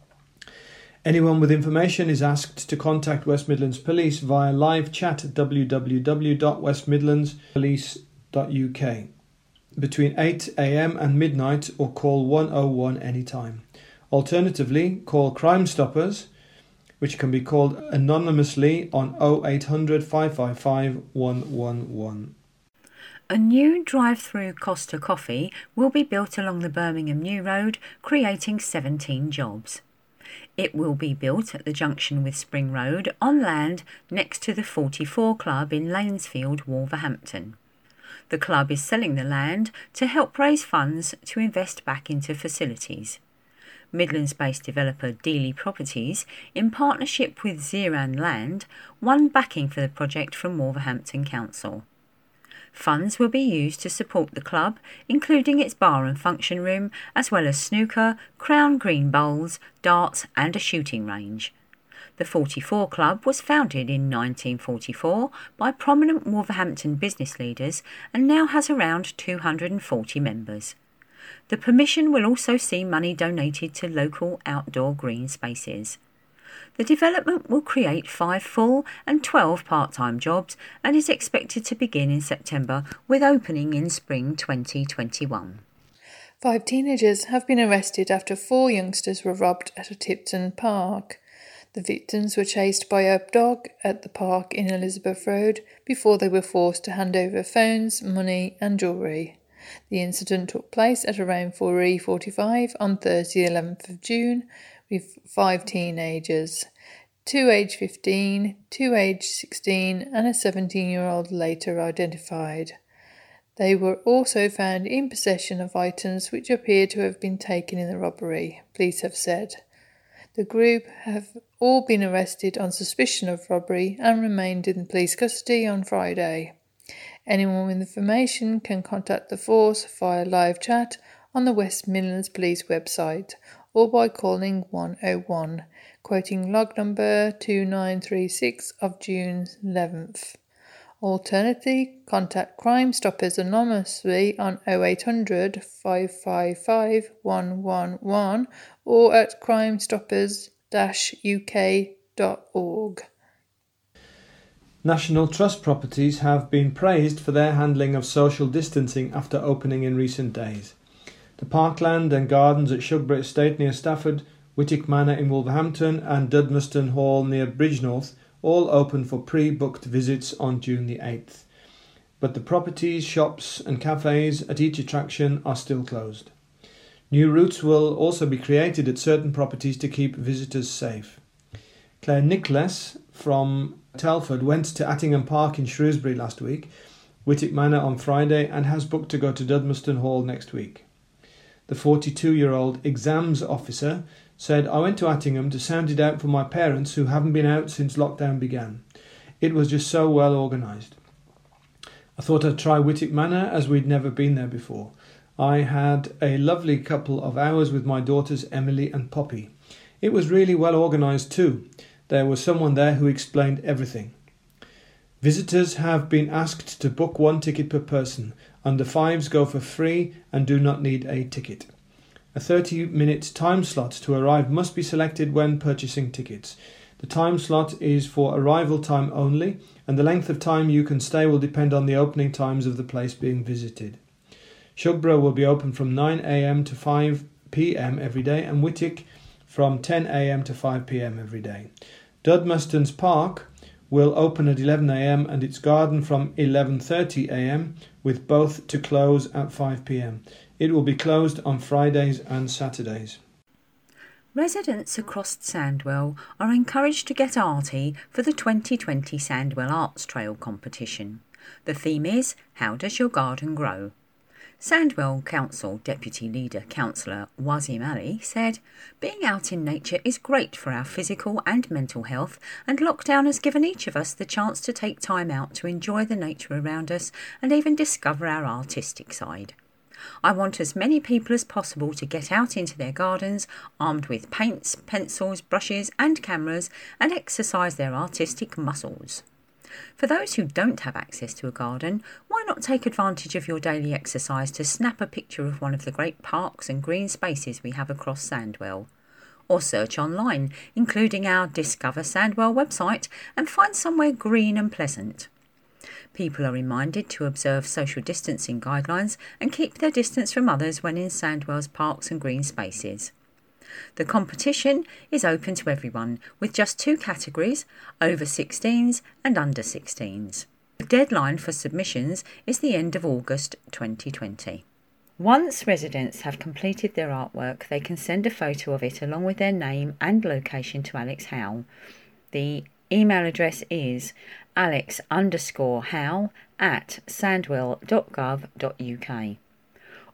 Anyone with information is asked to contact West Midlands Police via live chat at w w w dot west midlands police dot u k between eight a m and midnight, or call one oh one anytime. Alternatively, call Crime Stoppers, which can be called anonymously on oh eight hundred, five five five, one one one. A new drive-through Costa Coffee will be built along the Birmingham New Road, creating seventeen jobs. It will be built at the junction with Spring Road on land next to the forty-four Club in Lanesfield, Wolverhampton. The club is selling the land to help raise funds to invest back into facilities. Midlands-based developer Dealey Properties, in partnership with Zeran Land, won backing for the project from Wolverhampton Council. Funds will be used to support the club, including its bar and function room, as well as snooker, crown green bowls, darts and a shooting range. The forty-four Club was founded in nineteen forty-four by prominent Wolverhampton business leaders and now has around two hundred forty members. The permission will also see money donated to local outdoor green spaces. The development will create five full and twelve part-time jobs and is expected to begin in September, with opening in spring twenty twenty-one. Five teenagers have been arrested after four youngsters were robbed at a Tipton park. The victims were chased by a dog at the park in Elizabeth Road before they were forced to hand over phones, money and jewellery. The incident took place at around four forty-five on Thursday the eleventh of June with five teenagers, two aged fifteen, two aged sixteen and a seventeen-year-old later identified. They were also found in possession of items which appear to have been taken in the robbery, police have said. The group have all been arrested on suspicion of robbery and remained in police custody on Friday. Anyone with information can contact the force via live chat on the West Midlands Police website or by calling one oh one, quoting log number two nine three six of June eleventh. Alternatively, contact Crime Stoppers anonymously on oh eight hundred, five five five, one one one or at crime stoppers dash u k dot org. National Trust properties have been praised for their handling of social distancing after opening in recent days. The Parkland and Gardens at Shugborough Estate near Stafford, Whittick Manor in Wolverhampton and Dudmaston Hall near Bridgnorth all open for pre-booked visits on June the eighth. But the properties, shops and cafes at each attraction are still closed. New routes will also be created at certain properties to keep visitors safe. Claire Nicholas from Telford went to Attingham Park in Shrewsbury last week, Whittick Manor on Friday, and has booked to go to Dudmaston Hall next week. The forty-two-year-old exams officer said, "I went to Attingham to sound it out for my parents who haven't been out since lockdown began. It was just so well organised. I thought I'd try Whittick Manor as we'd never been there before. I had a lovely couple of hours with my daughters Emily and Poppy. It was really well organised too. There was someone there who explained everything." Visitors have been asked to book one ticket per person. Under fives go for free and do not need a ticket. A thirty-minute time slot to arrive must be selected when purchasing tickets. The time slot is for arrival time only, and the length of time you can stay will depend on the opening times of the place being visited. Shugborough will be open from nine a m to five p m every day, and Whittick from ten a m to five p m every day. Dudmaston's Park will open at eleven a m and its garden from eleven thirty a m, with both to close at five p m. It will be closed on Fridays and Saturdays. Residents across Sandwell are encouraged to get arty for the twenty twenty Sandwell Arts Trail competition. The theme is How Does Your Garden Grow? Sandwell Council Deputy Leader Councillor Wazim Ali said, "Being out in nature is great for our physical and mental health, and lockdown has given each of us the chance to take time out to enjoy the nature around us and even discover our artistic side. I want as many people as possible to get out into their gardens armed with paints, pencils, brushes and cameras and exercise their artistic muscles. For those who don't have access to a garden, why not take advantage of your daily exercise to snap a picture of one of the great parks and green spaces we have across Sandwell? Or search online, including our Discover Sandwell website, and find somewhere green and pleasant. People are reminded to observe social distancing guidelines and keep their distance from others when in Sandwell's parks and green spaces. The competition is open to everyone, with just two categories, over sixteens and under sixteens. The deadline for submissions is the end of August twenty twenty. Once residents have completed their artwork, they can send a photo of it along with their name and location to Alex Howe. The email address is alex underscore howe at sandwell dot gov dot uk.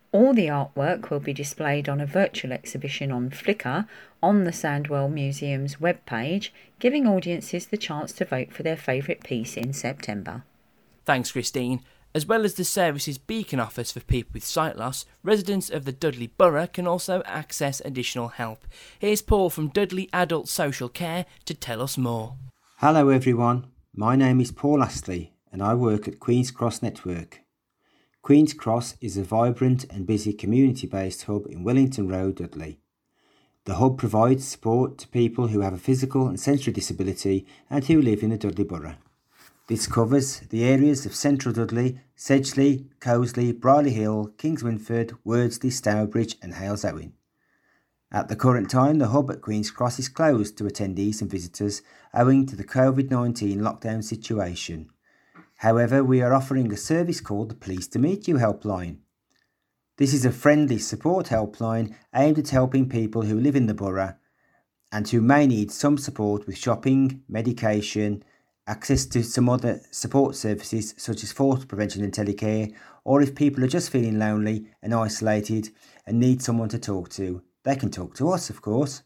All the artwork will be displayed on a virtual exhibition on Flickr on the Sandwell Museum's webpage, giving audiences the chance to vote for their favourite piece in September. Thanks, Christine. As well as the services Beacon offers for people with sight loss, residents of the Dudley Borough can also access additional help. Here's Paul from Dudley Adult Social Care to tell us more. Hello everyone, my name is Paul Astley and I work at Queen's Cross Network. Queen's Cross is a vibrant and busy community-based hub in Wellington Road, Dudley. The hub provides support to people who have a physical and sensory disability and who live in the Dudley Borough. This covers the areas of Central Dudley, Sedgley, Coseley, Brierley Hill, Kings Winford, Wordsley, Stourbridge and Hales Owen. At the current time, the hub at Queen's Cross is closed to attendees and visitors owing to the covid nineteen lockdown situation. However, we are offering a service called the Please to Meet You helpline. This is a friendly support helpline aimed at helping people who live in the borough and who may need some support with shopping, medication, access to some other support services such as fall prevention and telecare, or if people are just feeling lonely and isolated and need someone to talk to, they can talk to us, of course.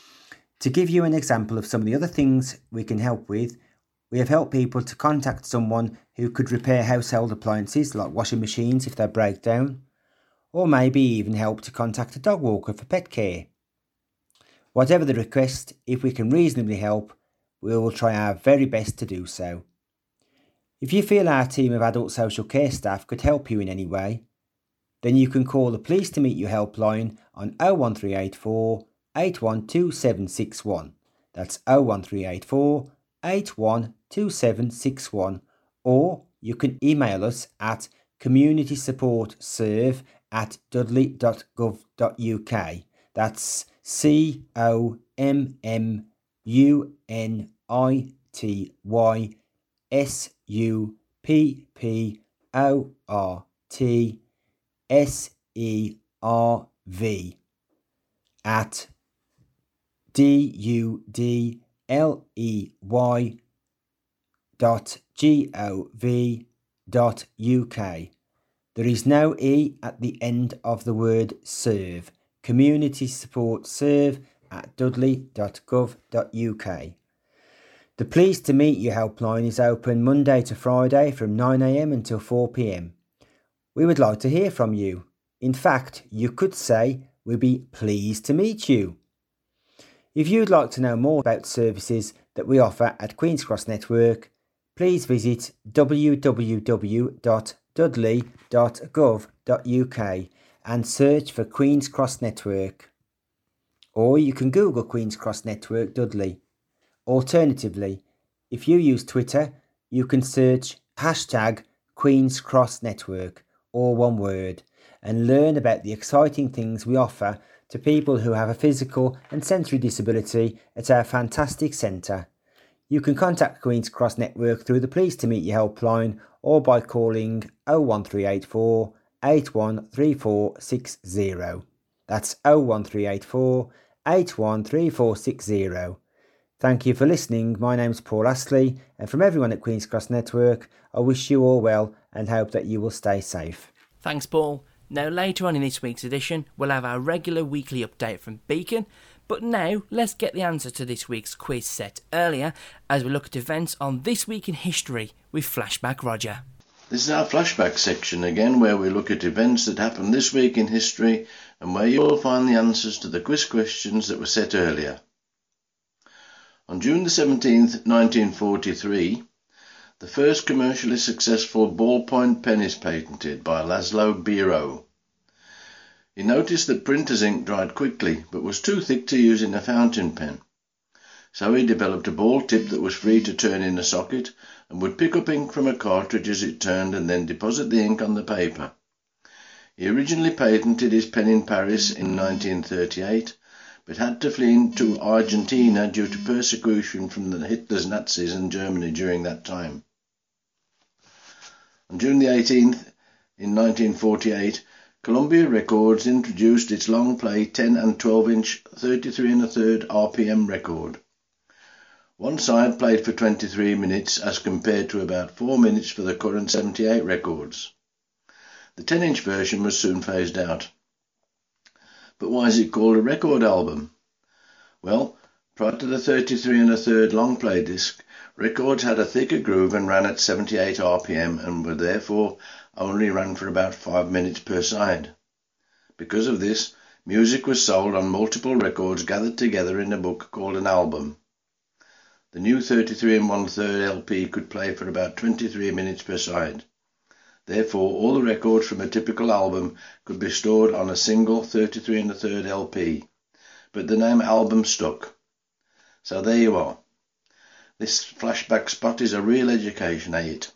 To give you an example of some of the other things we can help with, we have helped people to contact someone who could repair household appliances like washing machines if they break down, or maybe even help to contact a dog walker for pet care. Whatever the request, if we can reasonably help, we will try our very best to do so. If you feel our team of adult social care staff could help you in any way, then you can call the Please to Meet You helpline on oh one three eight four, eight one two seven six one. That's oh one three eight four, eight one two seven six one, or you can email us at communitysupportserve at dudley dot gov dot uk. That's C O M M U N I T Y S U P P O R T S E R V at D U D L E Y dot G O V dot U K. There is no E at the end of the word serve. Community support serve at dudley dot gov dot uk. The Pleased to Meet You helpline is open Monday to Friday from nine a m until four p m. We would like to hear from you. In fact, you could say we'd be pleased to meet you. If you'd like to know more about services that we offer at Queen's Cross Network, please visit w w w dot dudley dot gov dot uk and search for Queen's Cross Network. Or you can Google Queen's Cross Network Dudley. Alternatively, if you use Twitter, you can search hashtag Queen's Cross Network, all one word, and learn about the exciting things we offer to people who have a physical and sensory disability at our fantastic centre. You can contact Queen's Cross Network through the Pleased to Meet You helpline or by calling oh one three eight four, eight one three four six zero. That's oh one three eight four, eight one three four six zero. Thank you for listening. My name's Paul Astley, and from everyone at Queen's Cross Network, I wish you all well and hope that you will stay safe. Thanks, Paul. Now, later on in this week's edition, we'll have our regular weekly update from Beacon. But now, let's get the answer to this week's quiz set earlier as we look at events on This Week in History with Flashback Roger. This is our flashback section again, where we look at events that happened this week in history and where you will find the answers to the quiz questions that were set earlier. On June the seventeenth, nineteen forty-three, the first commercially successful ballpoint pen is patented by Laszlo Biro. He noticed that printer's ink dried quickly but was too thick to use in a fountain pen. So he developed a ball tip that was free to turn in a socket and would pick up ink from a cartridge as it turned and then deposit the ink on the paper. He originally patented his pen in Paris in nineteen thirty-eight, but had to flee to Argentina due to persecution from the Hitler's Nazis in Germany during that time. On June the eighteenth, in nineteen forty-eight, Columbia Records introduced its long play ten and twelve inch thirty-three and a third R P M record. One side played for twenty-three minutes as compared to about four minutes for the current seventy-eight records. The ten inch version was soon phased out. But why is it called a record album? Well, prior to the thirty-three and a third long play disc, records had a thicker groove and ran at seventy-eight R P M and were therefore only ran for about five minutes per side. Because of this, music was sold on multiple records gathered together in a book called an album. The new thirty-three and one third L P could play for about twenty-three minutes per side. Therefore, all the records from a typical album could be stored on a single thirty-three and a third L P, but the name album stuck. So there you are. This flashback spot is a real education, ain't it?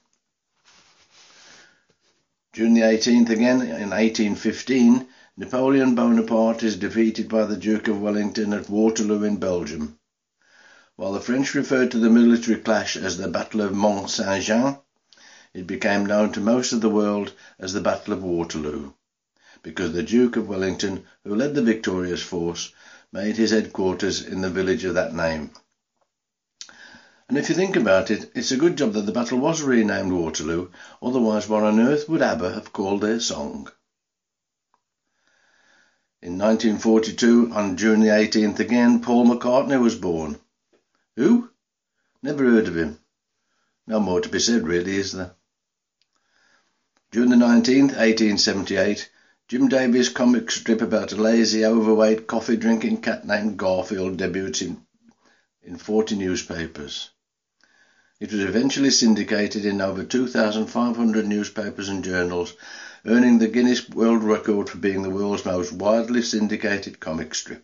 June the eighteenth again, in eighteen fifteen, Napoleon Bonaparte is defeated by the Duke of Wellington at Waterloo in Belgium. While the French referred to the military clash as the Battle of Mont Saint-Jean, it became known to most of the world as the Battle of Waterloo, because the Duke of Wellington, who led the victorious force, made his headquarters in the village of that name. And if you think about it, it's a good job that the battle was renamed Waterloo, otherwise what on earth would ABBA have called their song? In nineteen forty-two, on June the eighteenth again, Paul McCartney was born. Who? Never heard of him. No more to be said, really, is there? June the nineteenth, eighteen seventy-eight, Jim Davies' comic strip about a lazy, overweight, coffee-drinking cat named Garfield debuts in, in forty newspapers. It was eventually syndicated in over two thousand five hundred newspapers and journals, earning the Guinness World Record for being the world's most widely syndicated comic strip.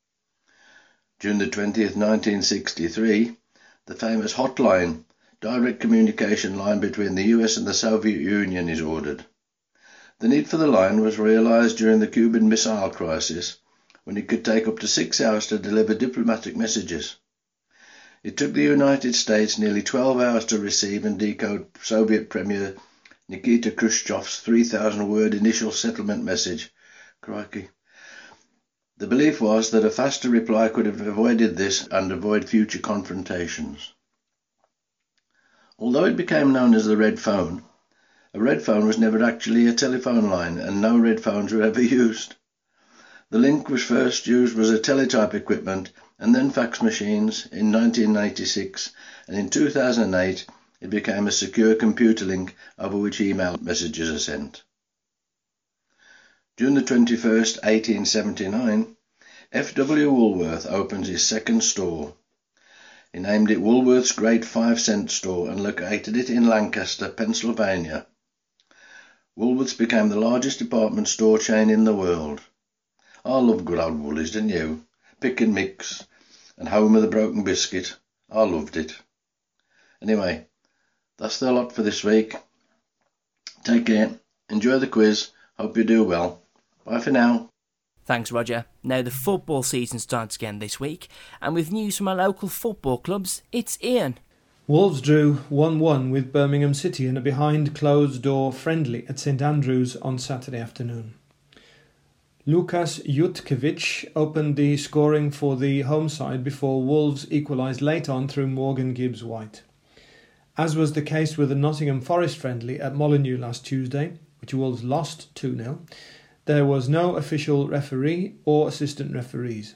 June the twentieth, nineteen sixty-three, the famous Hotline, direct communication line between the U S and the Soviet Union, is ordered. The need for the line was realised during the Cuban Missile Crisis, when it could take up to six hours to deliver diplomatic messages. It took the United States nearly twelve hours to receive and decode Soviet Premier Nikita Khrushchev's three thousand word initial settlement message. Crikey. The belief was that a faster reply could have avoided this and avoid future confrontations. Although it became known as the red phone, a red phone was never actually a telephone line, and no red phones were ever used. The link was first used was a teletype equipment and then fax machines in nineteen ninety-six, and in two thousand eight it became a secure computer link over which email messages are sent. June the twenty-first, eighteen seventy-nine, F W Woolworth opens his second store. He named it Woolworth's Great Five Cent Store and located it in Lancaster, Pennsylvania. Woolworths became the largest department store chain in the world. I love good old Woolies, didn't you? Pick and mix, and home of the broken biscuit. I loved it. Anyway, that's the lot for this week. Take care, enjoy the quiz, hope you do well. Bye for now. Thanks, Roger. Now the football season starts again this week, and with news from our local football clubs, it's Ian. Wolves drew one one with Birmingham City in a behind-closed-door friendly at St Andrews on Saturday afternoon. Lukas Jutkiewicz opened the scoring for the home side before Wolves equalised late on through Morgan Gibbs-White. As was the case with the Nottingham Forest friendly at Molineux last Tuesday, which Wolves lost two nil, there was no official referee or assistant referees.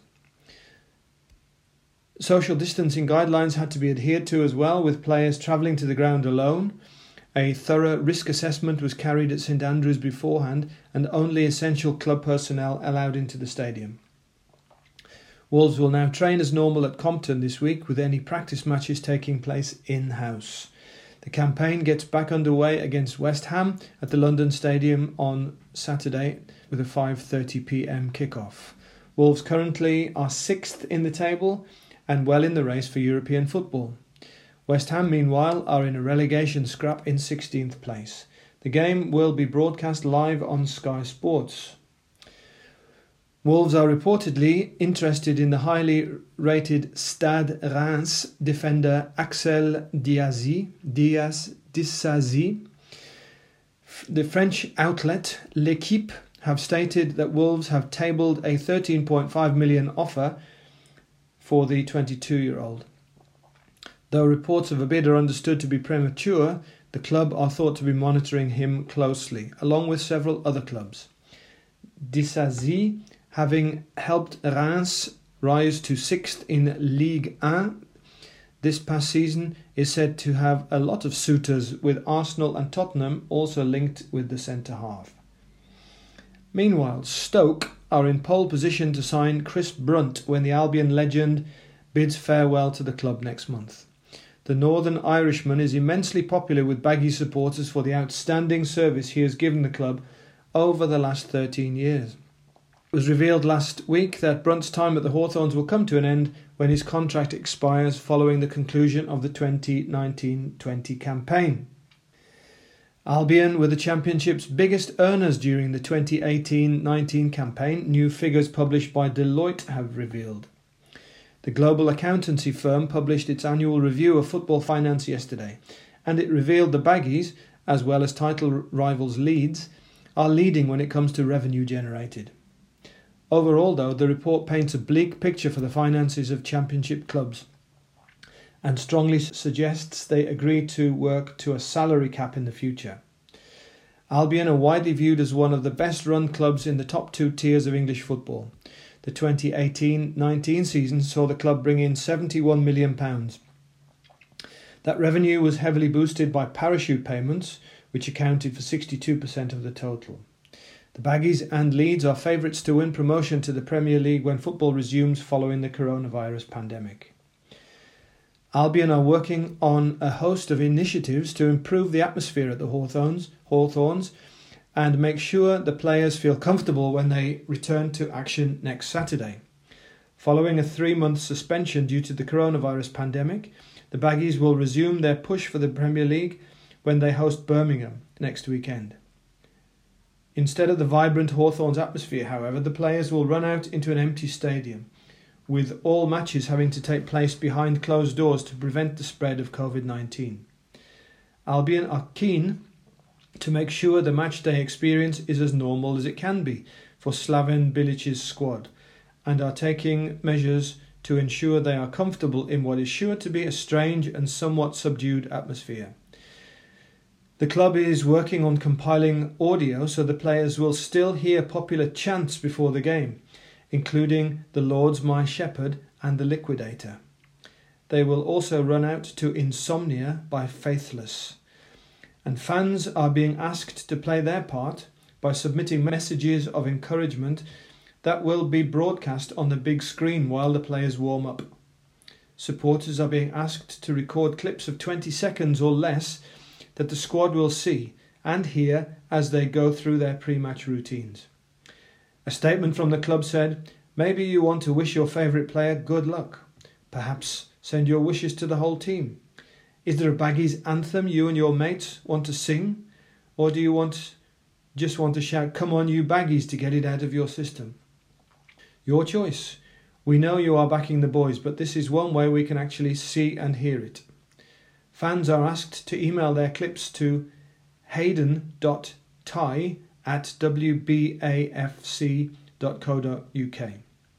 Social distancing guidelines had to be adhered to as well, with players travelling to the ground alone. A thorough risk assessment was carried at St Andrews beforehand, and only essential club personnel allowed into the stadium. Wolves will now train as normal at Compton this week, with any practice matches taking place in-house. The campaign gets back underway against West Ham at the London Stadium on Saturday with a five thirty p m kickoff. Wolves currently are sixth in the table and well in the race for European football. West Ham, meanwhile, are in a relegation scrap in sixteenth place. The game will be broadcast live on Sky Sports. Wolves are reportedly interested in the highly rated Stade Reims defender Axel Diazy, Diaz Dissazy. The French outlet L'Equipe have stated that Wolves have tabled a thirteen point five million offer for the twenty-two-year-old. Though reports of a bid are understood to be premature, The club are thought to be monitoring him closely, along with several other clubs. Disasi, having helped Reims rise to sixth in Ligue one this past season, is said to have a lot of suitors, with Arsenal and Tottenham also linked with the centre-half. Meanwhile, Stoke are in pole position to sign Chris Brunt when the Albion legend bids farewell to the club next month. The Northern Irishman is immensely popular with Baggy supporters for the outstanding service he has given the club over the last thirteen years. It was revealed last week that Brunt's time at the Hawthorns will come to an end when his contract expires following the conclusion of the twenty nineteen twenty campaign. Albion were the Championship's biggest earners during the twenty eighteen nineteen campaign, new figures published by Deloitte have revealed. The global accountancy firm published its annual review of football finance yesterday, and it revealed the Baggies, as well as title rivals Leeds, are leading when it comes to revenue generated. Overall, though, the report paints a bleak picture for the finances of Championship clubs and strongly suggests they agree to work to a salary cap in the future. Albion are widely viewed as one of the best-run clubs in the top two tiers of English football. The twenty eighteen nineteen season saw the club bring in seventy-one million pounds. That revenue was heavily boosted by parachute payments, which accounted for sixty-two percent of the total. The Baggies and Leeds are favourites to win promotion to the Premier League when football resumes following the coronavirus pandemic. Albion are working on a host of initiatives to improve the atmosphere at the Hawthorns, Hawthorns and make sure the players feel comfortable when they return to action next Saturday. Following a three-month suspension due to the coronavirus pandemic, the Baggies will resume their push for the Premier League when they host Birmingham next weekend. Instead of the vibrant Hawthorns atmosphere, however, the players will run out into an empty stadium, with all matches having to take place behind closed doors to prevent the spread of covid nineteen. Albion are keen to make sure the matchday experience is as normal as it can be for Slaven Bilic's squad, and are taking measures to ensure they are comfortable in what is sure to be a strange and somewhat subdued atmosphere. The club is working on compiling audio so the players will still hear popular chants before the game, including The Lord's My Shepherd and The Liquidator. They will also run out to Insomnia by Faithless. And fans are being asked to play their part by submitting messages of encouragement that will be broadcast on the big screen while the players warm up. Supporters are being asked to record clips of twenty seconds or less that the squad will see and hear as they go through their pre-match routines. A statement from the club said, "Maybe you want to wish your favourite player good luck. Perhaps send your wishes to the whole team. Is there a Baggies anthem you and your mates want to sing? Or do you want just want to shout, 'Come on you Baggies,' to get it out of your system? Your choice. We know you are backing the boys, but this is one way we can actually see and hear it." Fans are asked to email their clips to hayden dot tie at w b a f c dot co dot u k.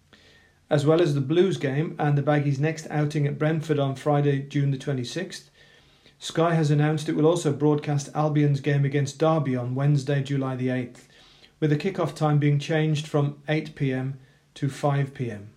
As well as the Blues game and the Baggies' next outing at Brentford on Friday, June the twenty-sixth, Sky has announced it will also broadcast Albion's game against Derby on Wednesday, July the eighth, with the kick-off time being changed from eight p m to five p m.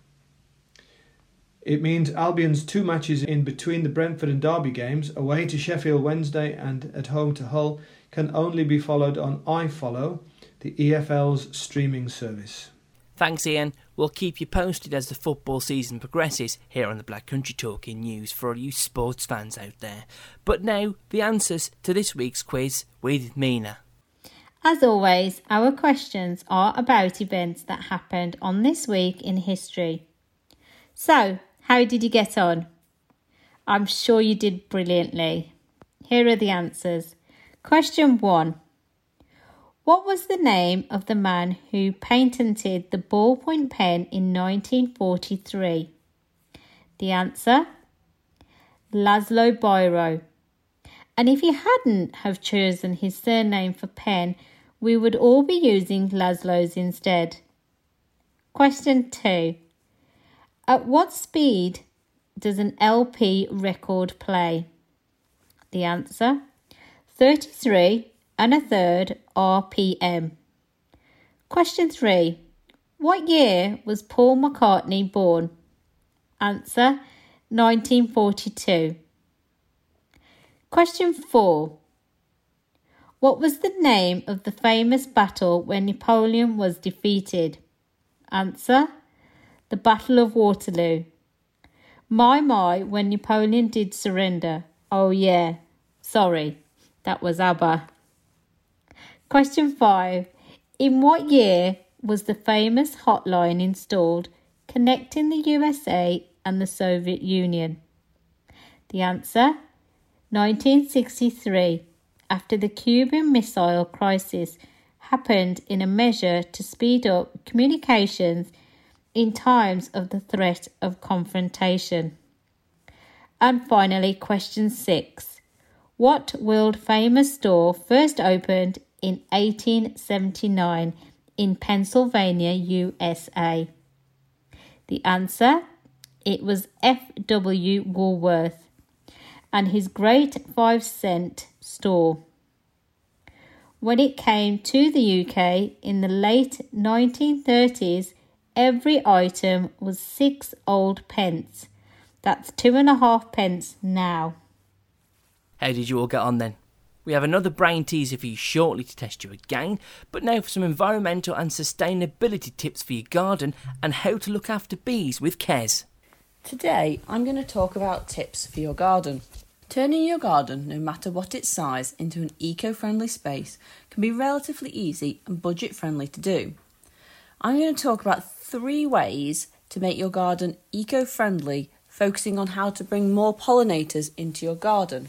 It means Albion's two matches in between the Brentford and Derby games, away to Sheffield Wednesday and at home to Hull, can only be followed on iFollow, the E F L's streaming service. Thanks, Ian. We'll keep you posted as the football season progresses here on the Black Country Talking News for all you sports fans out there. But now, the answers to this week's quiz with Mina. As always, our questions are about events that happened on this week in history. So, how did you get on? I'm sure you did brilliantly. Here are the answers. Question one. What was the name of the man who patented the ballpoint pen in nineteen forty-three? The answer? Laszlo Biro. And if he hadn't have chosen his surname for pen, we would all be using Laszlo's instead. Question two. At what speed does an L P record play? The answer? thirty-three and a third R P M. Question three. What year was Paul McCartney born? Answer, nineteen forty-two. Question four. What was the name of the famous battle where Napoleon was defeated? Answer, the Battle of Waterloo. My, my, when Napoleon did surrender. Oh yeah, sorry, that was ABBA. Question five. In what year was the famous hotline installed connecting the U S A and the Soviet Union? The answer, nineteen sixty-three, after the Cuban Missile Crisis happened in a measure to speed up communications in times of the threat of confrontation. And finally, question six. What world-famous store first opened in eighteen seventy-nine in Pennsylvania, U S A? The answer, it was F W Woolworth and his great five cent store. When it came to the U K in the late nineteen thirties, every item was six old pence. That's two and a half pence now. How did you all get on then? We have another brain teaser for you shortly to test you again, but now for some environmental and sustainability tips for your garden and how to look after bees with Kez. Today I'm going to talk about tips for your garden. Turning your garden, no matter what its size, into an eco-friendly space can be relatively easy and budget-friendly to do. I'm going to talk about three ways to make your garden eco-friendly, focusing on how to bring more pollinators into your garden.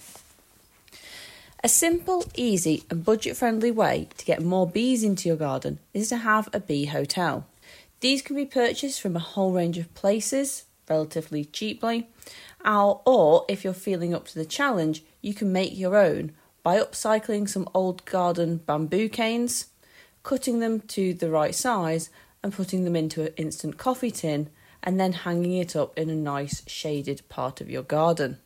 A simple, easy and budget-friendly way to get more bees into your garden is to have a bee hotel. These can be purchased from a whole range of places, relatively cheaply, or if you're feeling up to the challenge, you can make your own by upcycling some old garden bamboo canes, cutting them to the right size and putting them into an instant coffee tin and then hanging it up in a nice shaded part of your garden.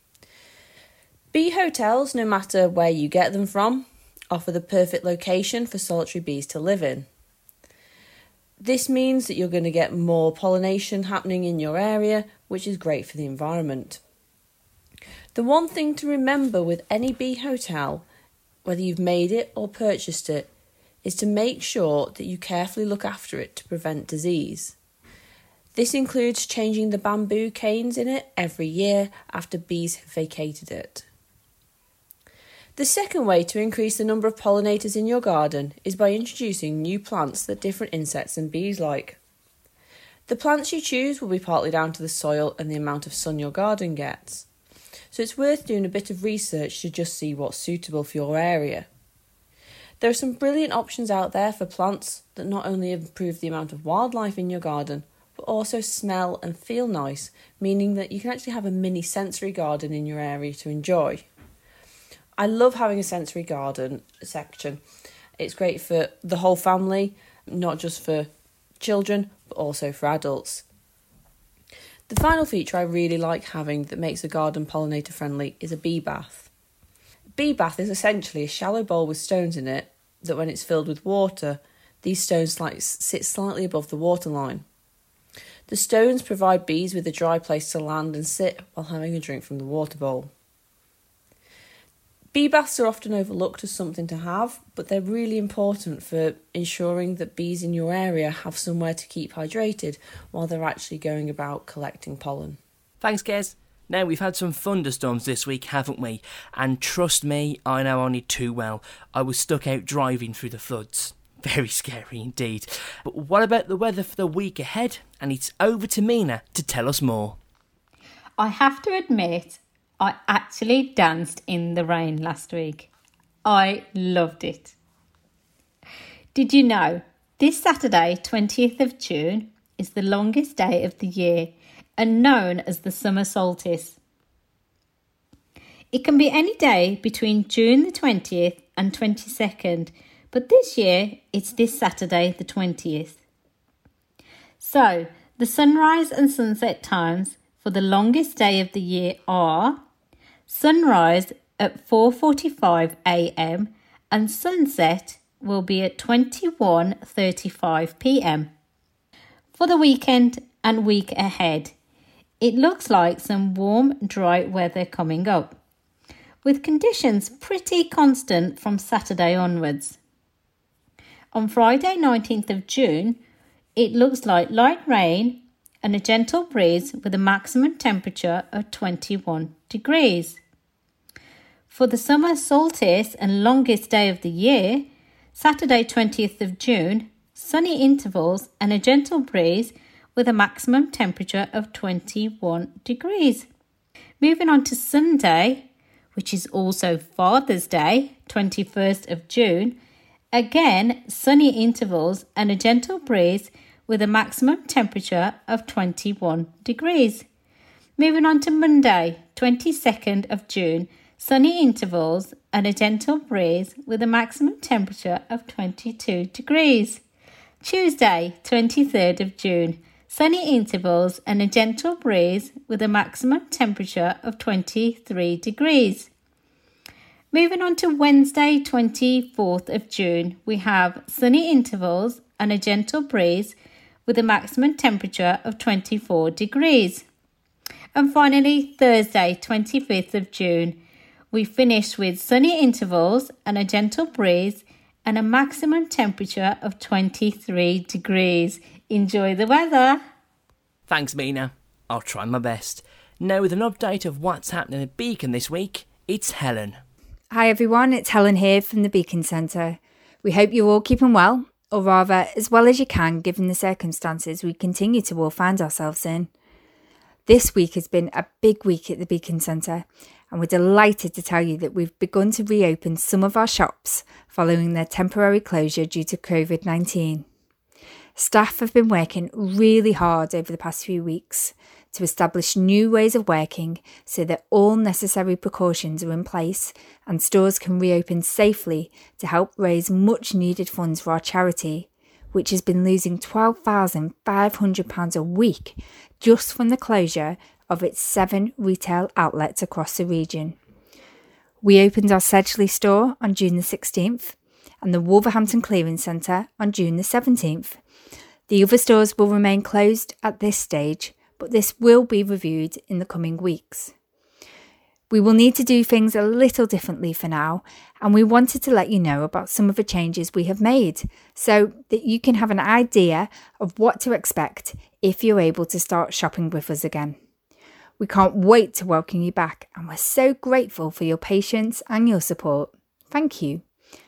Bee hotels, no matter where you get them from, offer the perfect location for solitary bees to live in. This means that you're going to get more pollination happening in your area, which is great for the environment. The one thing to remember with any bee hotel, whether you've made it or purchased it, is to make sure that you carefully look after it to prevent disease. This includes changing the bamboo canes in it every year after bees have vacated it. The second way to increase the number of pollinators in your garden is by introducing new plants that different insects and bees like. The plants you choose will be partly down to the soil and the amount of sun your garden gets, so it's worth doing a bit of research to just see what's suitable for your area. There are some brilliant options out there for plants that not only improve the amount of wildlife in your garden, but also smell and feel nice, meaning that you can actually have a mini sensory garden in your area to enjoy. I love having a sensory garden section. It's great for the whole family, not just for children, but also for adults. The final feature I really like having that makes a garden pollinator friendly is a bee bath. A bee bath is essentially a shallow bowl with stones in it that when it's filled with water, these stones sit slightly above the waterline. The stones provide bees with a dry place to land and sit while having a drink from the water bowl. Bee baths are often overlooked as something to have, but they're really important for ensuring that bees in your area have somewhere to keep hydrated while they're actually going about collecting pollen. Thanks, Kez. Now, we've had some thunderstorms this week, haven't we? And trust me, I know only too well. I was stuck out driving through the floods. Very scary indeed. But what about the weather for the week ahead? And it's over to Mina to tell us more. I have to admit, I actually danced in the rain last week. I loved it. Did you know this Saturday, twentieth of June, is the longest day of the year and known as the summer solstice? It can be any day between June the twentieth and twenty-second, but this year it's this Saturday the twentieth. So, the sunrise and sunset times for the longest day of the year are: sunrise at four forty-five a m and sunset will be at twenty-one thirty-five p m. For the weekend and week ahead, it looks like some warm, dry weather coming up, with conditions pretty constant from Saturday onwards. On Friday nineteenth of June, it looks like light rain and a gentle breeze with a maximum temperature of twenty-one degrees. For the summer solstice and longest day of the year, Saturday twentieth of June, sunny intervals and a gentle breeze with a maximum temperature of twenty-one degrees. Moving on to Sunday, which is also Father's Day, twenty-first of June, again sunny intervals and a gentle breeze with a maximum temperature of twenty-one degrees. Moving on to Monday, twenty-second of June, sunny intervals and a gentle breeze with a maximum temperature of twenty-two degrees. Tuesday, twenty-third of June, sunny intervals and a gentle breeze with a maximum temperature of twenty-three degrees. Moving on to Wednesday, twenty-fourth of June, we have sunny intervals and a gentle breeze with a maximum temperature of twenty-four degrees. And finally, Thursday, twenty-fifth of June, we finish with sunny intervals and a gentle breeze and a maximum temperature of twenty-three degrees. Enjoy the weather. Thanks, Mina. I'll try my best. Now with an update of what's happening at Beacon this week, it's Helen. Hi everyone, it's Helen here from the Beacon Centre. We hope you're all keeping well, or rather as well as you can given the circumstances we continue to all find ourselves in. This week has been a big week at the Beacon Centre, and we're delighted to tell you that we've begun to reopen some of our shops following their temporary closure due to covid nineteen. Staff have been working really hard over the past few weeks to establish new ways of working so that all necessary precautions are in place and stores can reopen safely to help raise much needed funds for our charity, which has been losing twelve thousand five hundred pounds a week just from the closure of its seven retail outlets across the region. We opened our Sedgley store on June the sixteenth and the Wolverhampton Clearance Centre on June the seventeenth. The other stores will remain closed at this stage, but this will be reviewed in the coming weeks. We will need to do things a little differently for now, and we wanted to let you know about some of the changes we have made so that you can have an idea of what to expect if you're able to start shopping with us again. We can't wait to welcome you back, and we're so grateful for your patience and your support. Thank you.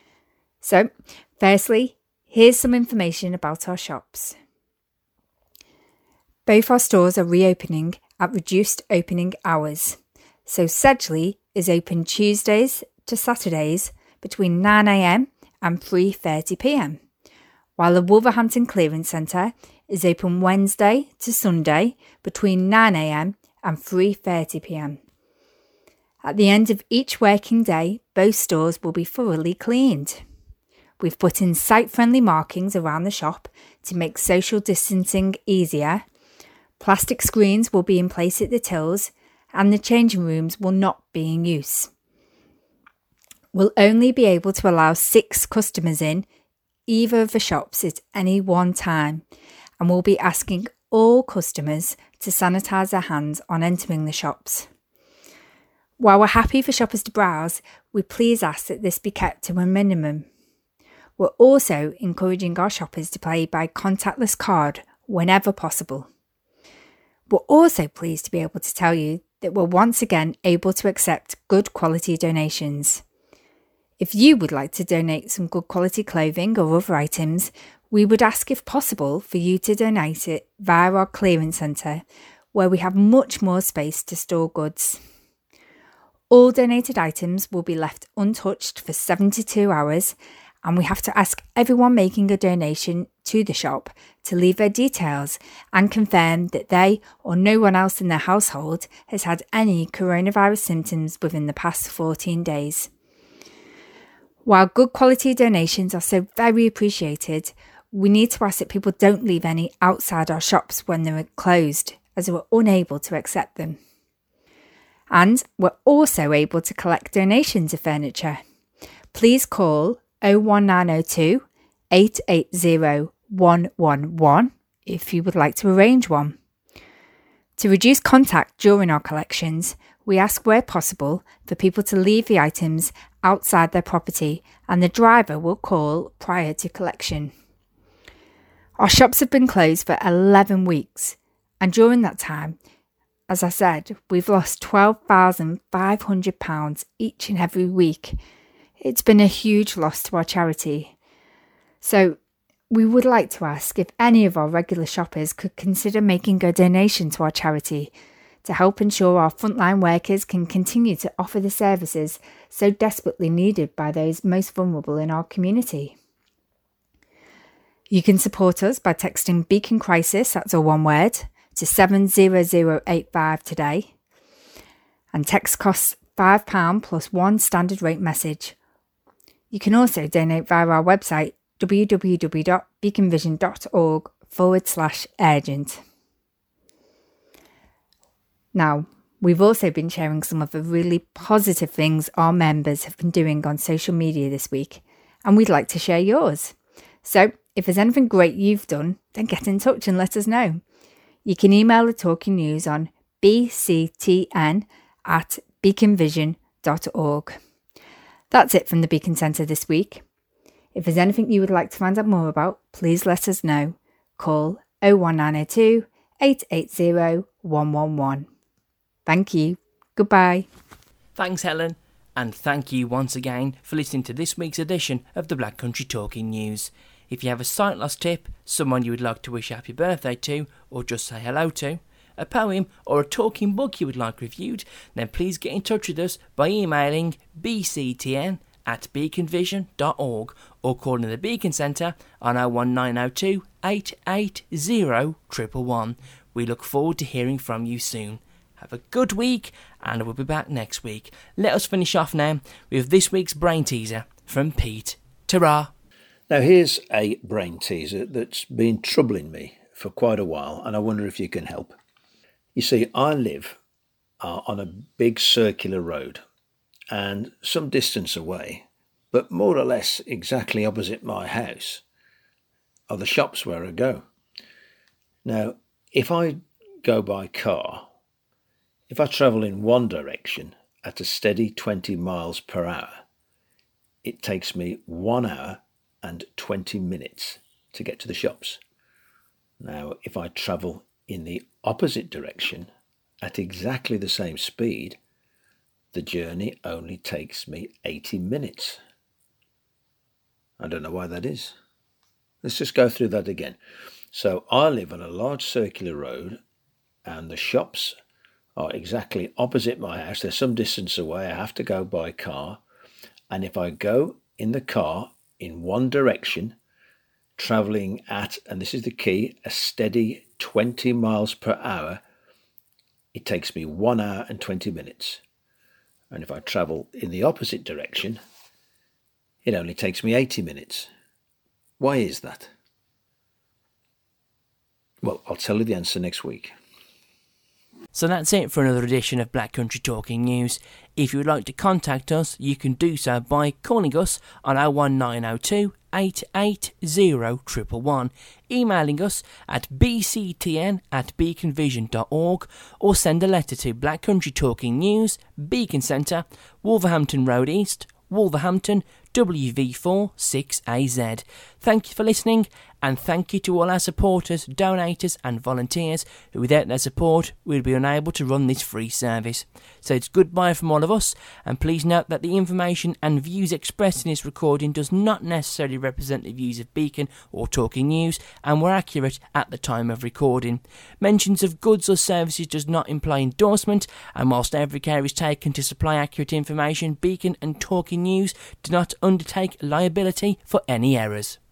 So, firstly, here's some information about our shops. Both our stores are reopening at reduced opening hours. So Sedgley is open Tuesdays to Saturdays between nine a m and three thirty p m, while the Wolverhampton Clearance Centre is open Wednesday to Sunday between nine a m and three thirty p m. At the end of each working day, both stores will be thoroughly cleaned. We've put in site-friendly markings around the shop to make social distancing easier. Plastic screens will be in place at the tills, and the changing rooms will not be in use. We'll only be able to allow six customers in either of the shops at any one time, and we'll be asking all customers to sanitise their hands on entering the shops. While we're happy for shoppers to browse, we please ask that this be kept to a minimum. We're also encouraging our shoppers to pay by contactless card whenever possible. We're also pleased to be able to tell you that we're once again able to accept good quality donations. If you would like to donate some good quality clothing or other items, we would ask if possible for you to donate it via our clearance centre, where we have much more space to store goods. All donated items will be left untouched for seventy-two hours, and we have to ask everyone making a donation to the shop to leave their details and confirm that they or no one else in their household has had any coronavirus symptoms within the past fourteen days. While good quality donations are so very appreciated, we need to ask that people don't leave any outside our shops when they're closed, as we're unable to accept them. And we're also able to collect donations of furniture. Please call oh one nine oh two, eight eight zero, one one one if you would like to arrange one. To reduce contact during our collections, we ask where possible for people to leave the items outside their property and the driver will call prior to collection. Our shops have been closed for eleven weeks, and during that time, as I said, we've lost twelve thousand five hundred pounds each and every week. It's been a huge loss to our charity. So we would like to ask if any of our regular shoppers could consider making a donation to our charity to help ensure our frontline workers can continue to offer the services so desperately needed by those most vulnerable in our community. You can support us by texting Beacon Crisis, that's all one word, to seven zero zero eight five today. And text costs five pounds plus one standard rate message. You can also donate via our website www.beaconvision.org forward slash urgent. Now, we've also been sharing some of the really positive things our members have been doing on social media this week, and we'd like to share yours. So, if there's anything great you've done, then get in touch and let us know. You can email the Talking News on b c t n at beacon vision dot org. That's it from the Beacon Centre this week. If there's anything you would like to find out more about, please let us know. Call oh one nine oh two, eight eight zero, one one one. Thank you. Goodbye. Thanks, Helen. And thank you once again for listening to this week's edition of the Black Country Talking News. If you have a sight loss tip, someone you would like to wish happy birthday to, or just say hello to, a poem or a talking book you would like reviewed, then please get in touch with us by emailing b c t n at beacon vision dot org or calling the Beacon Centre on oh one nine oh two, eight eight zero, one one one. We look forward to hearing from you soon. Have a good week, and we'll be back next week. Let us finish off now with this week's brain teaser from Pete. Ta-ra! Now here's a brain teaser that's been troubling me for quite a while, and I wonder if you can help. You see, I live uh, on a big circular road, and some distance away, but more or less exactly opposite my house, are the shops where I go. Now, if I go by car, if I travel in one direction at a steady twenty miles per hour, it takes me one hour and twenty minutes to get to the shops. Now, if I travel in the opposite direction at exactly the same speed, the journey only takes me eighty minutes. I don't know why that is. Let's just go through that again. So I live on a large circular road, and the shops are exactly opposite my house. They're some distance away. I have to go by car. And if I go in the car in one direction, travelling at, and this is the key, a steady twenty miles per hour, it takes me one hour and twenty minutes. And if I travel in the opposite direction, it only takes me eighty minutes. Why is that? Well, I'll tell you the answer next week. So that's it for another edition of Black Country Talking News. If you would like to contact us, you can do so by calling us on oh one nine oh two, eight eight zero, one one one, emailing us at b c t n at beacon vision dot org, or send a letter to Black Country Talking News, Beacon Centre, Wolverhampton Road East, Wolverhampton, W V four six A Z. Thank you for listening, and thank you to all our supporters, donators and volunteers who without their support we would be unable to run this free service. So it's goodbye from all of us, and please note that the information and views expressed in this recording does not necessarily represent the views of Beacon or Talking News and were accurate at the time of recording. Mentions of goods or services does not imply endorsement, and whilst every care is taken to supply accurate information, Beacon and Talking News do not undertake liability for any errors.